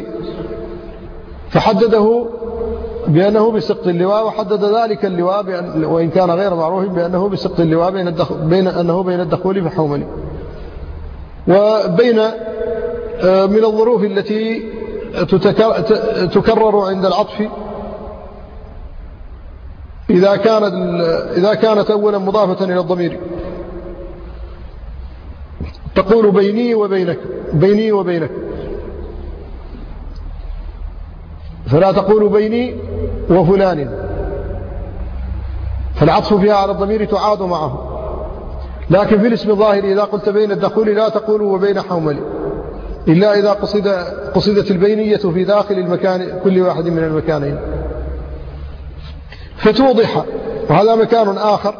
فحدده بأنه بسقط اللواء، وحدد ذلك اللواء وإن كان غير معروف بأنه بسقط اللواء أنه بين الدخول فحومل. وبين من الظروف التي تكرر عند العطف إذا كانت أولا مضافة إلى الضمير، تقول بيني وبينك، بيني وبينك، فلا تقول بيني وفلان، فالعطف فيها على الضمير تعاد معه. لكن في الاسم الظاهر إذا قلت بين الدخول لا تقول وبين حومل، إلا إذا قصدت البينية في داخل المكان كل واحد من المكانين فتوضح. وهذا مكان آخر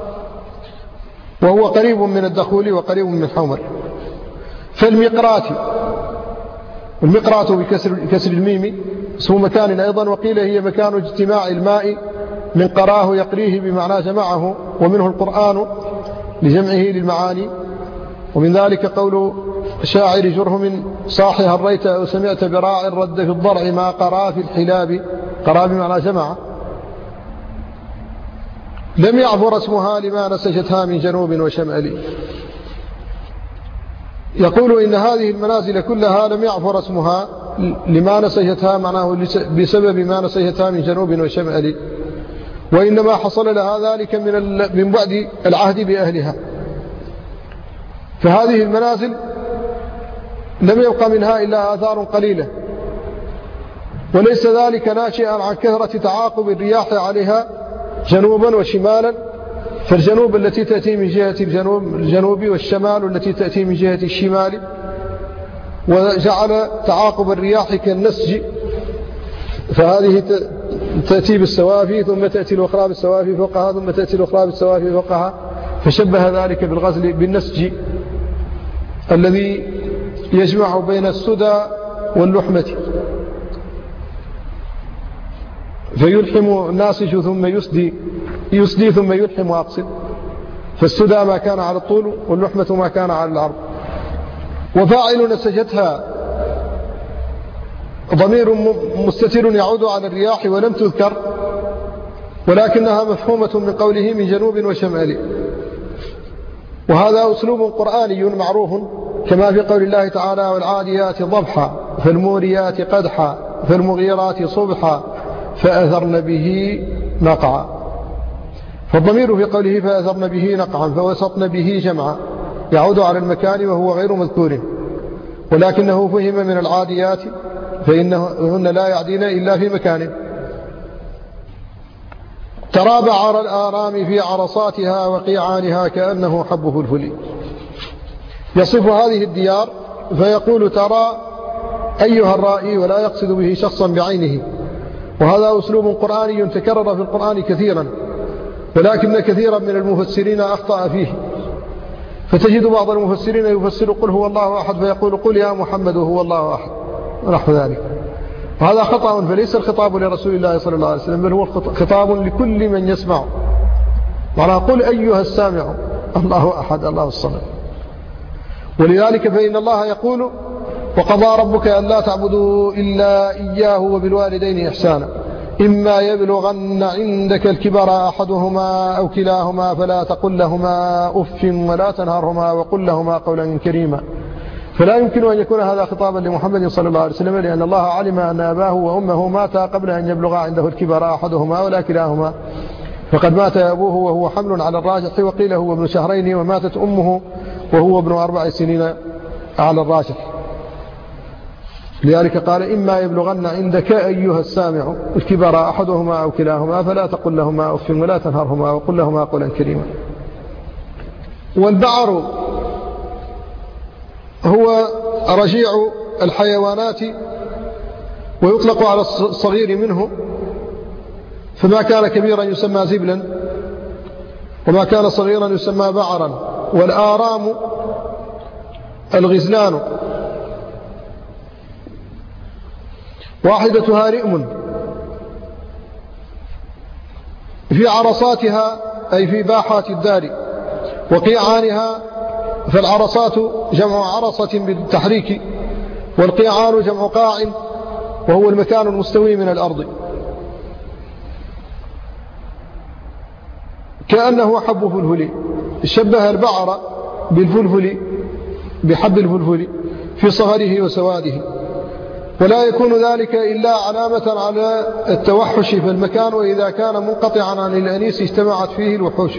وهو قريب من الدخول وقريب من حومل. فالمقرات، والمقرات بكسر الميم اسم مكان أيضا، وقيل هي مكان اجتماع الماء من قراه يقريه بمعنى جمعه، ومنه القرآن لجمعه للمعاني. ومن ذلك قول شاعر جرهم صاحي هريت أو سمعت براع الرد في الضرع ما قرا في الحلاب، قرا بمعنى جمع، لم يعبر اسمها لما نسجتها من جنوب وشمال. يقول إن هذه المنازل كلها لم يعبر اسمها لما نسجتها، معناه بسبب ما نسجتها من جنوب وشمال، وإنما حصل لها ذلك من بعد العهد بأهلها. فهذه المنازل لم يبقى منها إلا آثار قليلة، وليس ذلك ناشئا عن كثرة تعاقب الرياح عليها جنوبا وشمالا، فالجنوب التي تأتي من جهة الجنوب والشمال التي تأتي من جهة الشمال، وجعل تعاقب الرياح كالنسج، فهذه تأتي بالسوافي ثم تأتي الأخرى بالسوافي فوقها ثم تأتي الأخرى بالسوافي فوقها، فشبه ذلك بالغزل بالنسج الذي يجمع بين السدى واللحمة، فيلحم الناسج ثم يسدي ثم يلحم وأقصد، فالسدى ما كان على الطول واللحمة ما كان على العرض. وفاعل نسجتها ضمير مستتر يعود على الرياح ولم تذكر، ولكنها مفهومة من قوله من جنوب وشمال، وهذا أسلوب قرآني معروف، كما في قول الله تعالى والعاديات ضبحا فالموريات قدحا فالمغيرات صبحا فأثرن به نقعا. فالضمير في قوله فأثرن به نقعا فوسطن به جمعا يعود على المكان وهو غير مذكور، ولكنه فهم من العاديات فإنهن لا يعدين إلا في مكان. ترى بعر الآرام في عرصاتها وقيعانها كأنه حب فلفل. يصف هذه الديار فيقول ترى أيها الرائي، ولا يقصد به شخصا بعينه، وهذا أسلوب قرآني تكرر في القرآن كثيرا، ولكن كثيرا من المفسرين أخطأ فيه، فتجد بعض المفسرين يفسر قل هو الله أحد فيقول قل يا محمد هو الله أحد ونحو ذلك، وهذا خطأ، فليس الخطاب لرسول الله صلى الله عليه وسلم، بل هو خطاب لكل من يسمع. معنى قل أيها السامع الله أحد الله الصمد. ولذلك فإن الله يقول وقضى ربك ألا تعبدوا إلا إياه وبالوالدين إحسانا إما يبلغن عندك الكبر أحدهما أو كلاهما فلا تقل لهما أف ولا تنهرهما وقل لهما قولا كريما. فلا يمكن أن يكون هذا خطابا لمحمد صلى الله عليه وسلم، لأن الله علم أن أباه وأمه ماتا قبل أن يبلغ عنده الكبر أحدهما ولا كلاهما، فقد مات أبوه وهو حمل على الراجح، وقيل هو ابن شهرين، وماتت أمه وهو ابن 4 سنين على الراجح. لذلك قال إما يبلغن عندك أيها السامع الكبر أحدهما أو كلاهما فلا تقل لهما أف ولا تنهرهما وقل لهما قولا كريما. والبعر هو رجيع الحيوانات، ويطلق على الصغير منه، فما كان كبيرا يسمى زبلا، وما كان صغيرا يسمى بعرا. والآرام الغزلان، واحدتها رئم في عرصاتها أي في باحات الدار، وقيعانها، فالعرصات جمع عرصة بالتحريك، والقيعان جمع قاع وهو المكان المستوي من الأرض. كأنه حب فلفل، شبه البعر بالفلفل بحب الفلفل في صغره وسواده، ولا يكون ذلك إلا علامة على التوحش في المكان، وإذا كان منقطعا عن الأنيس اجتمعت فيه الوحوش،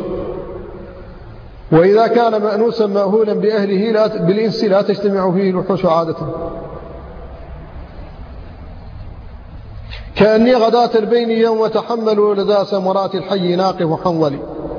وإذا كان مأنوسا مأهولا بأهله بالإنس لا تجتمع فيه الوحوش عادة. كأني غداة البين يوم تحملوا لدى سمرات الحي ناقف حنظلي.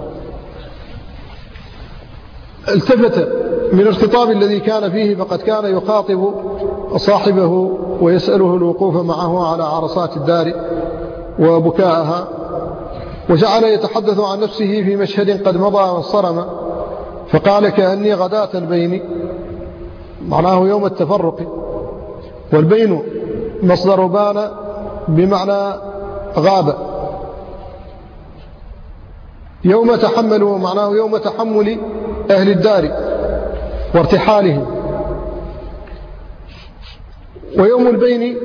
التفت من الخطاب الذي كان فيه، فقد كان يخاطب صاحبه ويسأله الوقوف معه على عرصات الدار وبكاءها، وجعل يتحدث عن نفسه في مشهد قد مضى وانصرم، فقال كأني غداة البين، معناه يوم التفرق، والبين مصدر بان بمعنى غاب. يوم تحملوا معناه يوم تحمل أهل الدار وارتحالهم. ويوم البين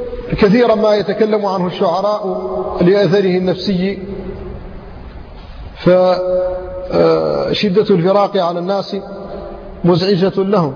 كثيرا ما يتكلم عنه الشعراء لأثره النفسي، فشدة الفراق على الناس مزعجة لهم،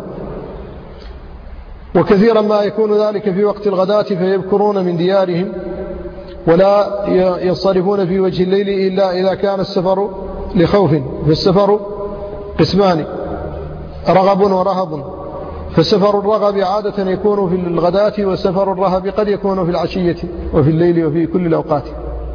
وكثيرا ما يكون ذلك في وقت الغداة فيبكرون من ديارهم ولا ينصرفون في وجه الليل إلا إذا كان السفر لخوف. فالسفر قسمان: رغب ورهب. فسفر الرغب عادة يكون في الغداة، وسفر الرهب قد يكون في العشية وفي الليل وفي كل الأوقات.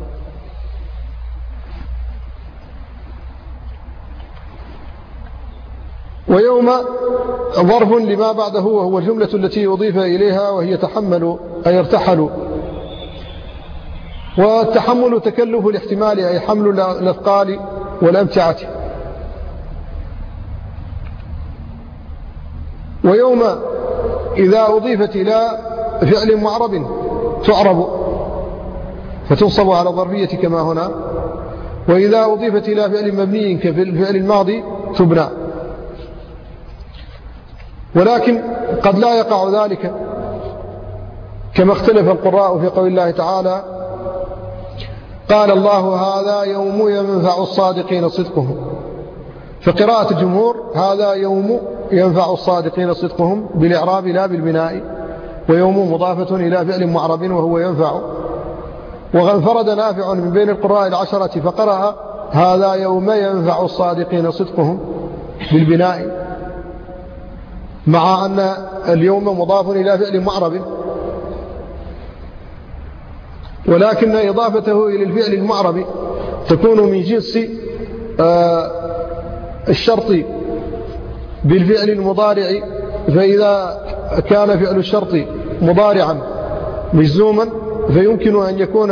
ويوم ظرف لما بعده، وهو الجملة التي أضيف إليها، وهي تحملوا أي ارتحلوا. والتحمل تكلف الاحتمال، أي حمل الأثقال والأمتعة. ويوم إذا أضيفت إلى فعل معرب تعرب فتنصب على الظرفية كما هنا، وإذا أضيفت إلى فعل مبني كفعل الماضي تبنى. ولكن قد لا يقع ذلك، كما اختلف القراء في قول الله تعالى: قال الله هذا يوم ينفع الصادقين صدقهم. فقراءة الجمهور: هذا يوم ينفع الصادقين صدقهم، بالإعراب لا بالبناء، ويوم مضافة إلى فعل معرب وهو ينفع. وانفرد نافع من بين القراء العشرة فقرأ: هذا يوم ينفع الصادقين صدقهم بالبناء، مع أن اليوم مضاف إلى فعل معرب، ولكن إضافته إلى الفعل المعرب تكون من جنس الشرط بالفعل المضارع. فإذا كان فعل الشرط مضارعا مجزوما فيمكن أن يكون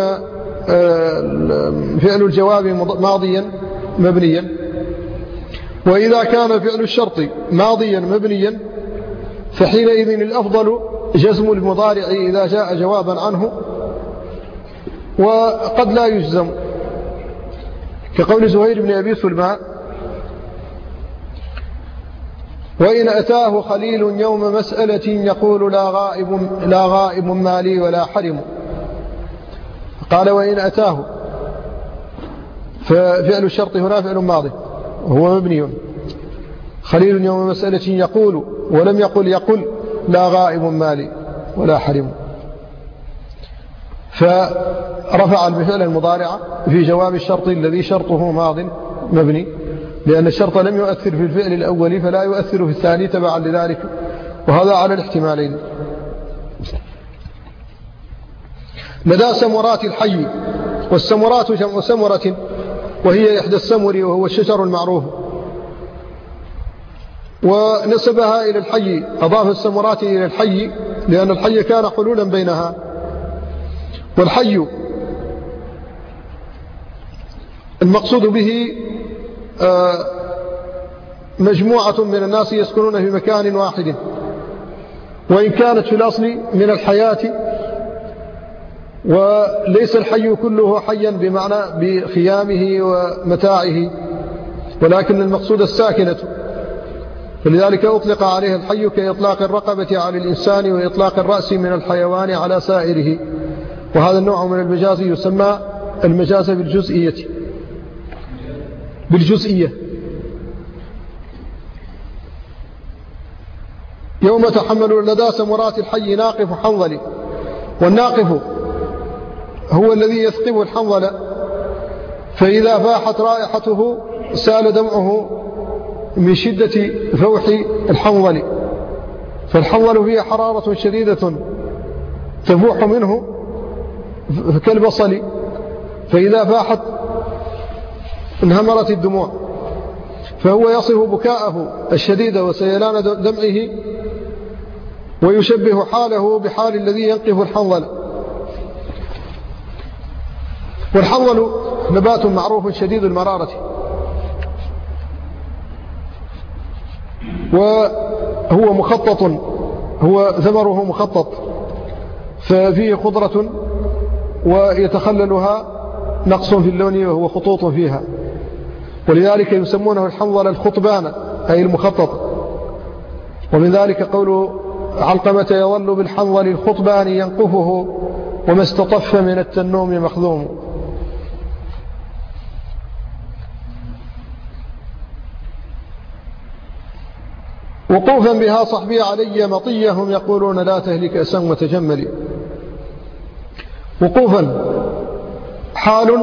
فعل الجواب ماضيا مبنيا. وإذا كان فعل الشرط ماضيا مبنيا فحينئذ الأفضل جزم المضارع إذا جاء جوابا عنه، وقد لا يجزم، كقول زهير بن أبي سلمى: وإن أتاه خليل يوم مسألة يقول لا غائب مالي ولا حرم. قال: وإن أتاه، ففعل الشرط هنا فعل ماضي وهو مبني. خليل يوم مسألة يقول، ولم يقل لا غائب مالي ولا حرم، فرفع الفعل المضارع في جواب الشرط الذي شرطه ماض مبني، لأن الشرط لم يؤثر في الفعل الأول فلا يؤثر في الثاني تبعا لذلك، وهذا على الاحتمالين. لدى سمرات الحي، والسمرات جمع سمرة وهي إحدى السمر وهو الشجر المعروف، ونسبها إلى الحي، أضاف السمرات إلى الحي لأن الحي كان حلولا بينها. والحي المقصود به مجموعة من الناس يسكنون في مكان واحد، وإن كانت في الأصل من الحياة، وليس الحي كله حيا بمعنى بخيامه ومتاعه، ولكن المقصود الساكنة، فلذلك أطلق عليه الحي كإطلاق الرقبة على الإنسان وإطلاق الرأس من الحيوان على سائره. وهذا النوع من المجاز يسمى المجاز بالجزئية. يوم تحمل لدى سمرات الحي ناقف حنظل. والناقف هو الذي يثقب الحنظل، فإذا فاحت رائحته سال دمعه من شدة فوح الحنظل. فالحنظل فيه حرارة شديدة تفوح منه كالبصل، فإذا فاحت انهمرت الدموع، فهو يصف بكاءه الشديد وسيلان دمعه، ويشبه حاله بحال الذي ينقف الحنظل. والحنظل نبات معروف شديد المرارة، وهو مخطط، هو ثمره مخطط، ففيه خضرة ويتخللها نقص في اللون وهو خطوط فيها، ولذلك يسمونه الحنظل الخطبان أي المخطط. ومن ذلك قول علقمة: يظل بالحنظل الخطبان ينقفه وما استطف من التنوم مخذوم. وقوفا بها صحبي علي مطيهم يقولون لا تهلك أسا وتجملي. وقوفا حال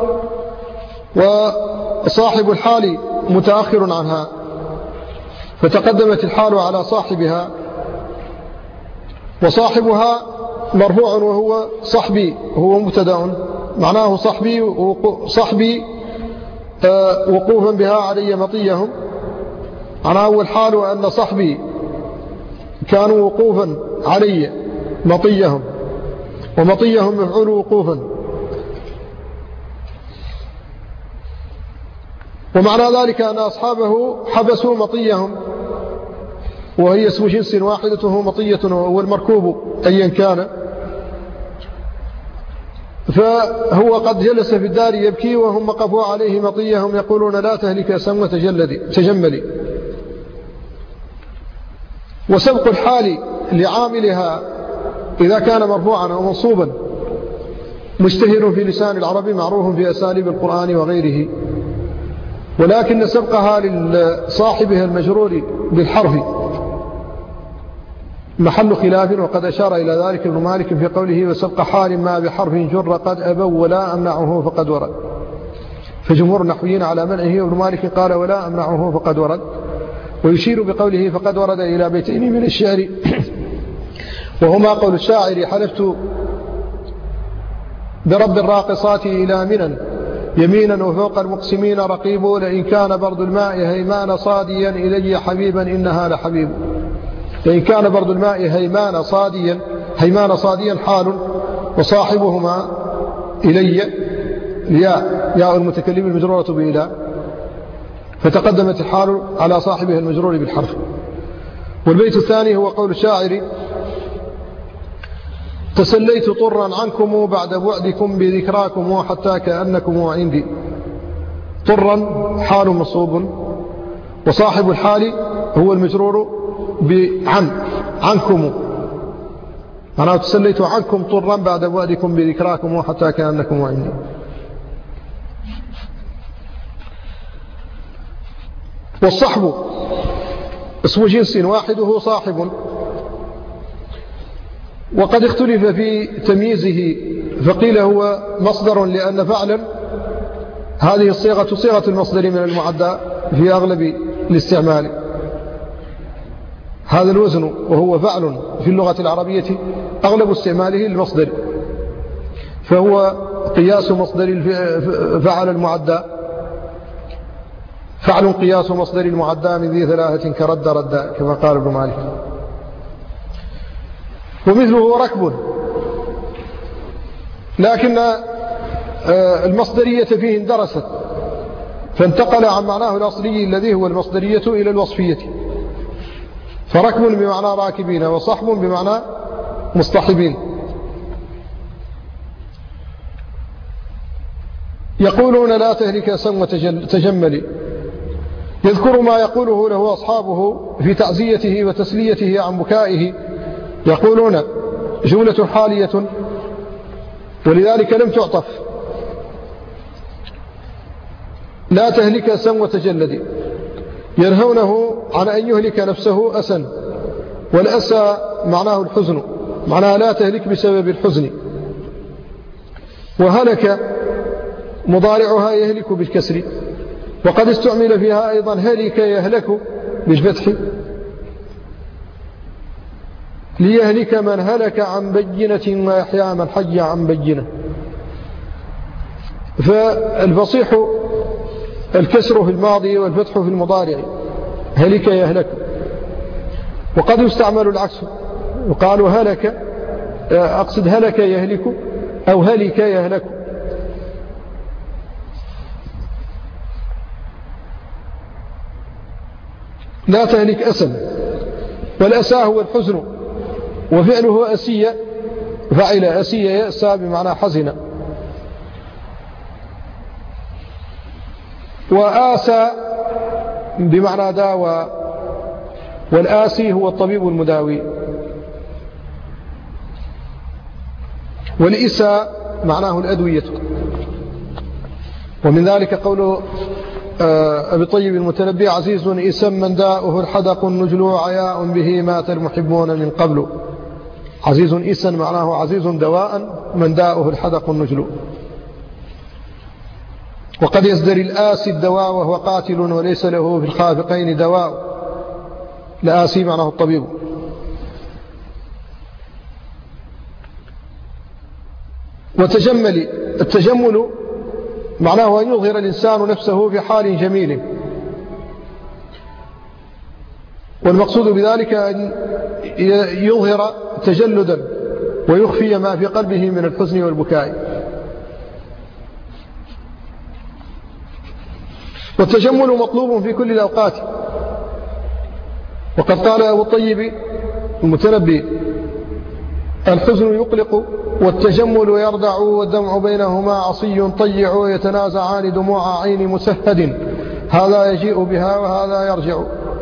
وصاحب الحال متأخر عنها، فتقدمت الحال على صاحبها، وصاحبها مرفوع وهو صحبي، هو مبتدأ معناه صحبي وقوفا بها علي مطيهم، معناه أول حال أن صحبي كانوا وقوفا علي مطيهم، ومطيهم مفعول وقوفا. ومعنى ذلك أن أصحابه حبسوا مطيهم، وهي اسم جنس واحدته مطية وهو المركوب أيا كان، فهو قد جلس في الدار يبكي وهم وقفوا عليه مطيهم يقولون لا تهلك سم تجملي. وسبق الحال لعاملها إذا كان مرفوعا أو منصوبا مشتهر في لسان العرب معروف في أساليب القرآن وغيره، ولكن سبقها لصاحبها المجرور بالحرف محل خلاف، وقد أشار إلى ذلك ابن مالك في قوله وسبق حال ما بحرف جر قد أبوا ولا أمنعه فقد ورد، فجمهور النحويين على منعه، وابن مالك قال ولا أمنعه فقد ورد، ويشير بقوله فقد ورد إلى بيتين من الشعر وهما قول الشاعر حلفت برب الراقصات إلى منى يمينا وفوق المقسمين رقيب، لئن كان برد الماء هيمان صاديا إلي حبيبا إنها لحبيب. لئن كان برد الماء هيمان صاديا حال، وصاحبهما إلي ياء المتكلم المجرورة بإلى، فتقدمت الحال على صاحبها المجرور بالحرف. والبيت الثاني هو قول الشاعر تسليت طرا عنكم بعد بعدكم بذكراكم حتى كأنكم عندي. طرا حال مصوب، وصاحب الحال هو المجرور عنكم، أنا تسليت عنكم طرا بعد بعدكم بذكراكم حتى كأنكم عندي. والصحب اسم جنس واحده صاحب، وقد اختلف في تمييزه، فقيل هو مصدر لأن فعلا هذه الصيغة صيغة المصدر من المعدى في أغلب الاستعمال، هذا الوزن وهو فعل في اللغة العربية أغلب استعماله للمصدر، فهو قياس مصدر فعل المعدى، فعل قياس مصدر المعدى من ذي ثلاثة كرد ردا كما قال ابن مالك. ومثله ركب، لكن المصدرية فيه اندرست فانتقل عن معناه الأصلي الذي هو المصدرية إلى الوصفية، فركب بمعنى راكبين، وصحب بمعنى مصطحبين. يقولون لا تهلك سم تجملي، يذكر ما يقوله له أصحابه في تعزيته وتسليته عن بكائه، يقولون جملة حالية ولذلك لم تعطف، لا تهلك سم وتجلدي، ينهونه عن أن يهلك نفسه أسا، والأسى معناه الحزن، معناه لا تهلك بسبب الحزن. وهلك مضارعها يهلك بالكسر، وقد استعمل فيها أيضا هلك يهلك بالفتح، ليهلك من هلك عن بينة ويحيى من حي عن بينة. فالفصيح الكسر في الماضي والفتح في المضارع، هلك يهلك. وقد يستعمل العكس، وقالوا هلك، أقصد هلك يهلك أو هلك يهلك. لا تهلك أسا، والأسى هو الحزن، وفعله أسية، فعل أسية يأسى بمعنى حزن. وآسى بمعنى داوى، والآسي هو الطبيب المداوي. والإسى معناه الأدوية. ومن ذلك قول أبي طيب المتنبي: عزيز إسم من داؤه الحدق النجل عياء به مات المحبون من قبل. عزيز إسم معناه عزيز دواء من داؤه الحدق النجل. وقد يزدري الآسي الدواء وهو قاتل وليس له في الخافقين دواء. الآسي معناه الطبيب. التجمل معناه أن يظهر الإنسان نفسه في حال جميل، والمقصود بذلك أن يظهر تجلدا ويخفي ما في قلبه من الحزن والبكاء. والتجمل مطلوب في كل الأوقات. وقد قال أبو الطيب المتنبي: الحزن يقلق والتجمل يردع والدمع بينهما عصي طيع يتنازعان دموع عين مسهد هذا يجيء بها وهذا يرجع.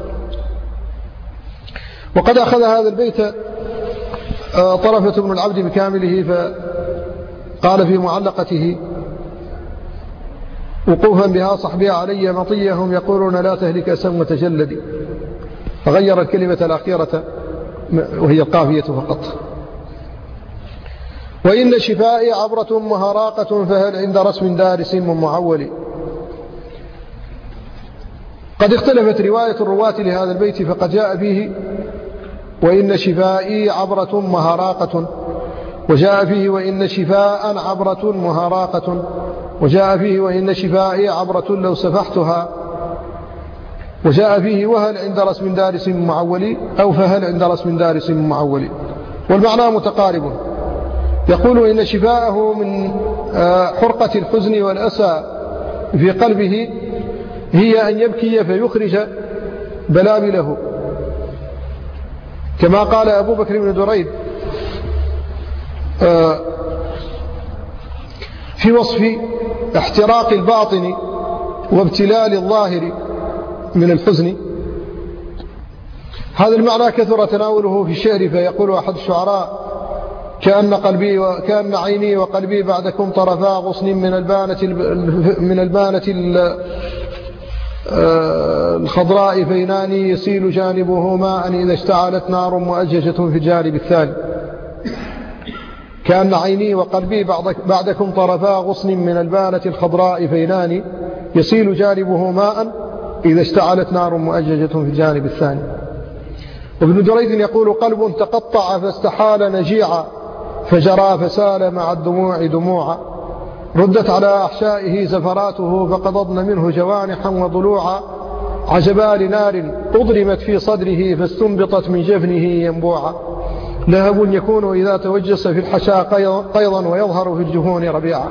وقد أخذ هذا البيت طرفة بن العبد بكامله، فقال في معلقته: وقوفا بها صحبي علي مطيهم يقولون لا تهلك سم تجلدي. فغير الكلمة الأخيرة وهي القافية فقط. وإن شفائي عبرة مهراقة فهل عند رسم دارس معول. قد اختلفت رواية الرواة لهذا البيت، فقد جاء فيه: وإن شفائي عبرة مهراقة، وجاء فيه: وإن شفاء عبرة مهراقة، وجاء فيه: وإن شفائي عبرة لو سفحتها، وجاء فيه: وهل عند رسم دارس معول، أو فهل عند رسم دارس معول. والمعنى متقارب. يقول: إن شفاءه من حرقة الحزن والأسى في قلبه هي أن يبكي فيخرج بلابله، كما قال أبو بكر بن دريد في وصف احتراق الباطن وابتلال الظاهر من الحزن. هذا المعنى كثر تناوله في الشعر، فيقول أحد الشعراء: كأن عيني وقلبي بعدكم طرفا غصن من البانة الخضراء فينان يسيل جانبه ماء إذا اشتعلت نار مؤججة في الجانب الثاني. كأن عيني وقلبي بعدكم طرفا غصن من البانة الخضراء فينان يسيل جانبه ماء إذا اشتعلت نار مؤججة في الجانب الثاني. وابن دريد يقول: قلب تقطع فاستحال نجيعا فجرى فسال مع الدموع دموعا، ردت على أحشائه زفراته فقضضن منه جوانحا وضلوعا، عجبا لنار أضرمت في صدره فاستنبطت من جفنه ينبوعا، لهب يكون إذا توجس في الحشاء قيضا ويظهر في الجفون ربيعا.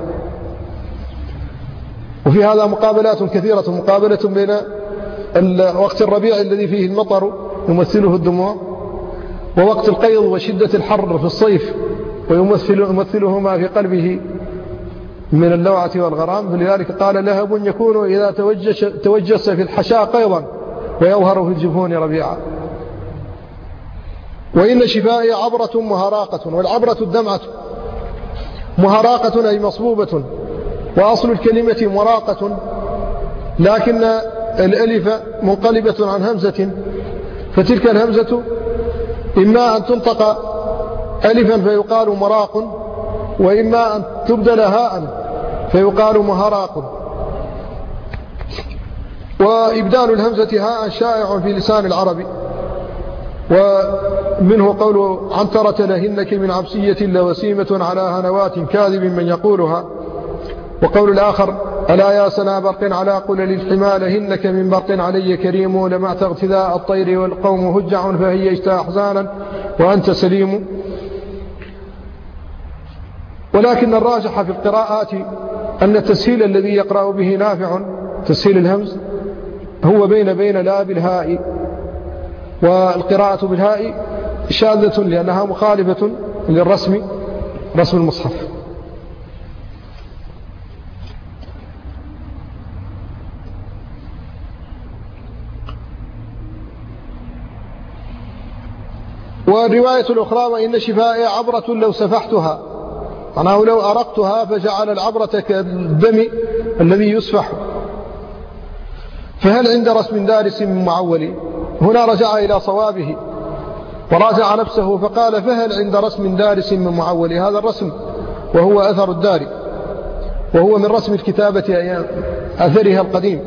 وفي هذا مقابلات كثيرة: مقابلة بين وقت الربيع الذي فيه المطر يمثله الدموع، ووقت القيض وشدة الحر في الصيف ويمثله ما في قلبه من اللوعة والغرام. فلذلك قال: لهب يكون إذا توجس في الحشاء قيضا ويظهر في الجفون ربيعا. وإن شفائي عبرة مهراقة. والعبرة الدمعة، مهراقة أي مصبوبة، وأصل الكلمة مراقة، لكن الألف منقلبة عن همزة، فتلك الهمزة إما أن تنطق ألفا فيقال مراق، وإما أن تبدل هاء فيقال مهراق. وإبدال الهمزة هاء شائع في لسان العرب، ومنه قول عنترة: لهنك من عبسية لوسيمة على هنوات كاذب من يقولها. وقول الآخر: ألا يا سنا برق على قلل الحمى لهنك من برق علي كريم، لمعت اغتذاء الطير والقوم هجع فهي اجتى أحزانا وأنت سليم. ولكن الراجح في القراءات أن التسهيل الذي يقرأ به نافع، تسهيل الهمز، هو بين لا بالهاء، والقراءة بالهاء شاذة لأنها مخالفة للرسم، رسم المصحف. والرواية الأخرى: وإن شفائي عبرة لو سفحتها، معناه لو أرقتها فجعل العبرة كالدم الذي يسفح. فهل عند رسم دارس من معول؟ هنا رجع إلى صوابه وراجع نفسه فقال فهل عند رسم دارس من معول؟ هذا الرسم وهو أثر الدار، وهو من رسم الكتابة أيام أثرها القديم.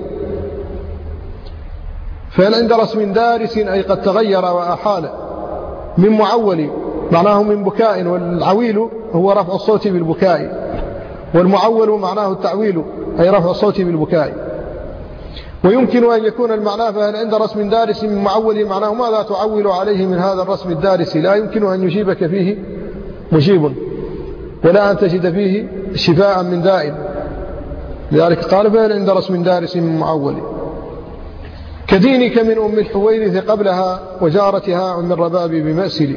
فهل عند رسم دارس أي قد تغير وأحال من معول معناه من بكاء، والعويل هو رفع الصوت بالبكاء، والمعول معناه التعويل أي رفع الصوت بالبكاء. ويمكن أن يكون المعنى فهل عند رسم دارس من معول معناه ماذا تعول عليه من هذا الرسم الدارس، لا يمكن أن يجيبك فيه مجيب ولا أن تجد فيه شفاء من داء، لذلك قال فهل عند رسم دارس من معول. كدينك من أم الحويرث قبلها وجارتها أم الرباب بمأسل.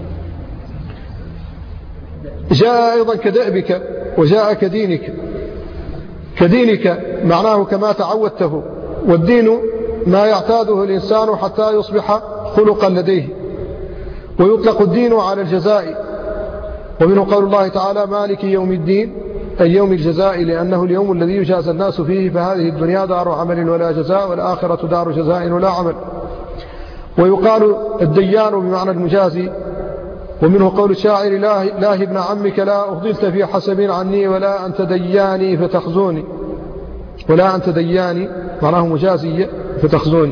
جاء أيضا كدأبك وجاء كدينك. كدينك معناه كما تعودته، والدين ما يعتاده الإنسان حتى يصبح خلقا لديه، ويطلق الدين على الجزاء، ومنه قول الله تعالى مالك يوم الدين أي يوم الجزاء، لأنه اليوم الذي يجازى الناس فيه، فهذه الدنيا دار عمل ولا جزاء، والآخرة دار جزاء ولا عمل. ويقال الديان بمعنى المجازي، ومنه قول الشاعر لا ابن عمك لا أفضلت في حسب عني ولا أنت دياني فتخزوني، ولا أنت دياني معناه مجازي فتخزوني.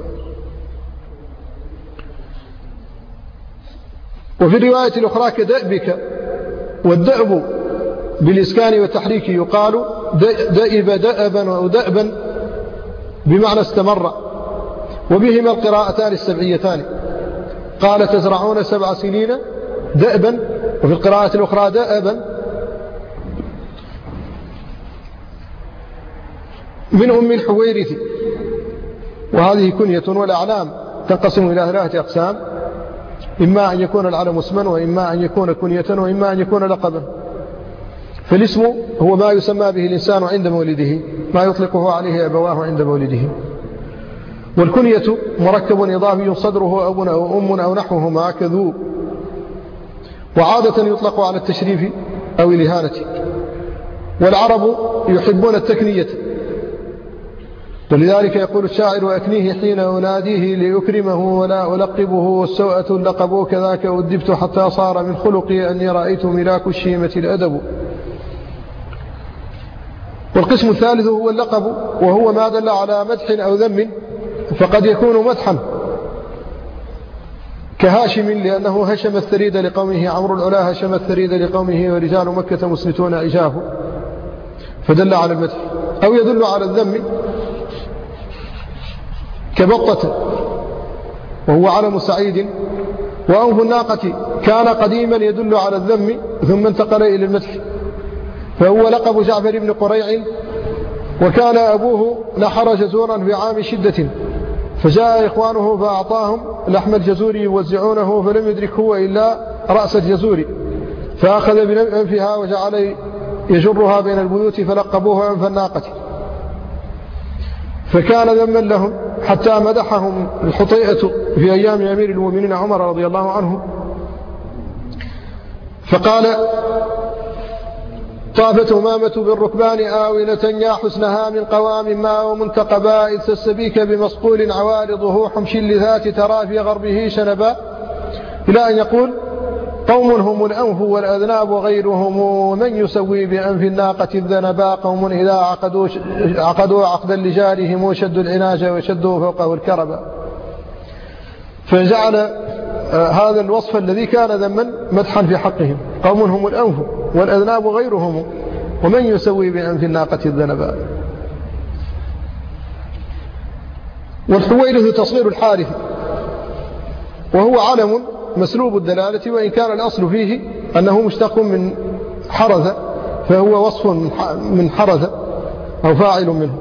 وفي الرواية الأخرى كدأبك، والدأب بالإسكان والتحريك يقال دأب دأبا أو دأبا بمعنى استمر، وبهما القراءتان السبعيتان. قال تزرعون 7 سنين دأبا، وفي القراءة الأخرى دأبا. من أم الحويرث، وهذه كنية، والأعلام تنقسم إلى 3 أقسام، إما أن يكون العلم اسما، وإما أن يكون كنية، وإما أن يكون لقبا. فالاسم هو ما يسمى به الإنسان عند مولده، ما يطلقه عليه أبواه عند مولده. والكنية مركب إضافي صدره أب أو أم أو نحوهما كذو، وعادة يطلق على التشريف أو الإهانة. والعرب يحبون التكنية، ولذلك يقول الشاعر وأكنيه حين أناديه لأكرمه ولا ألقبه، والسوءة اللقب كذاك أدبت حتى صار من خلقي أني رأيت ملاك الشيمة الأدب. والقسم الثالث هو اللقب، وهو ما دل على مدح أو ذم، فقد يكون مدحا كهاشم لأنه هشم الثريد لقومه، عمرو العلا هشم الثريد لقومه، ورجال مكة مسنتون عجاه، فدل على المدح. أو يدل على الذم كبطة، وهو علم سعيد. وأنف الناقة كان قديما يدل على الذم ثم انتقل إلى المدح، فهو لقب جعفر بن قريع. وكان أبوه نحر جزورا في عام شدة، فجاء إخوانه فأعطاهم لحم الجزور يوزعونه، فلم يدرك هو إلا رأس الجزور، فأخذ بأنفها وجعل يجرها بين البيوت، فلقبوه أنف الناقة، فكان ذما لهم حتى مدحهم الحطيئة في أيام أمير المؤمنين عمر رضي الله عنه، فقال طافت همامة بالركبان آونة يا حسنها من قوام ما ومنتقبا، إذ تستبيك بمصقول عوارضه حمش لذات ترى في غربه شنبا، إلى أن يقول قوم هم الأنف والأذناب وغيرهم، من يسوي بأنف الناقة الذنبا، قوم إذا عقدوا عقدا لجارهم شدوا العناج وشدوا فوقه الكربا. فجعل هذا الوصف الذي كان ذما مدحا في حقهم، قوم هم الأنف والأذناب غيرهم، ومن يسوي بأنف الناقة الذنبا. والحويرث تصغير الحارث، وهو علم مسلوب الدلالة، وإن كان الأصل فيه أنه مشتق من حرث، فهو وصف من حرث أو فاعل منه.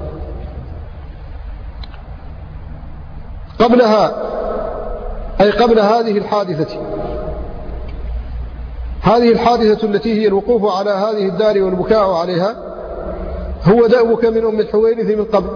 قبلها أي قبل هذه الحادثة، هذه الحادثة التي هي الوقوف على هذه الدار والبكاء عليها، هو دأبك من أم الحويرث من قبل.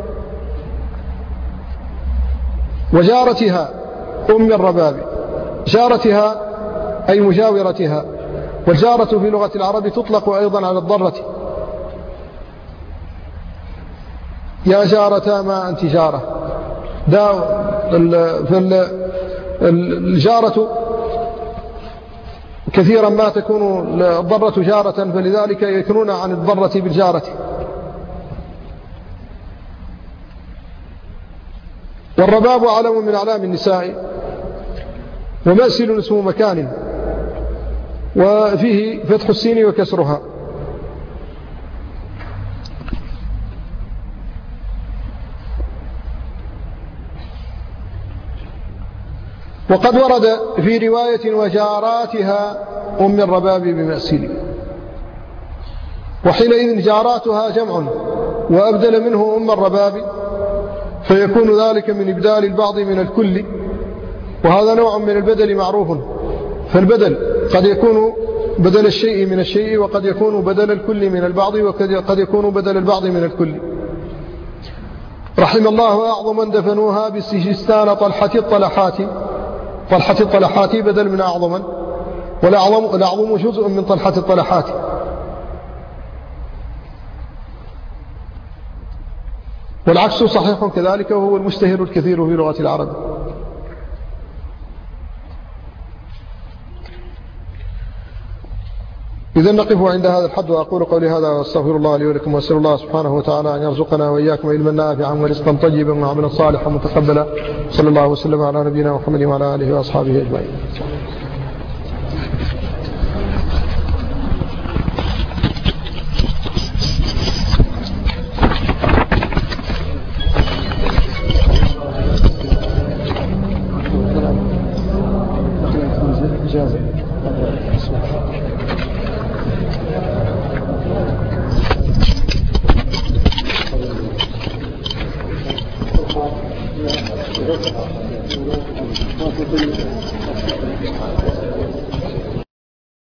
وجارتها أم الرباب، جارتها أي مجاورتها، والجارة في لغة العرب تطلق أيضا على الضرة. يا جارتا ما أنت جارة. الجارة كثيرا ما تكون الضرة جارة، فلذلك يكنون عن الضرة بالجارة. والرباب علم من أعلام النساء، ومأسل اسم مكان، وفيه فتح السين وكسرها. وقد ورد في رواية وجاراتها أم الرباب بمأسل، وحينئذ جاراتها جمع، وأبدل منه أم الرباب، فيكون ذلك من إبدال البعض من الكل، وهذا نوع من البدل معروف. فالبدل قد يكون بدل الشيء من الشيء، وقد يكون بدل الكل من البعض، وقد يكون بدل البعض من الكل. رحم الله أعظما دفنوها بالسجستان طلحة الطلحات. طلحة الطلحات بدل من أعظما، والأعظم جزء من طلحة الطلحات. والعكس صحيح كذلك، وهو المشتهر الكثير في لغة العرب. إذن نقف عند هذا الحد، وأقول قولي هذا وأستغفر الله لي ولكم، وأسأل الله سبحانه وتعالى أن يرزقنا وإياكم علما نافعا ورزقا طيبا وعملا صالحا متقبلا. صلى الله وسلم على نبينا محمد وعلى آله وأصحابه أجمعين. Thank you.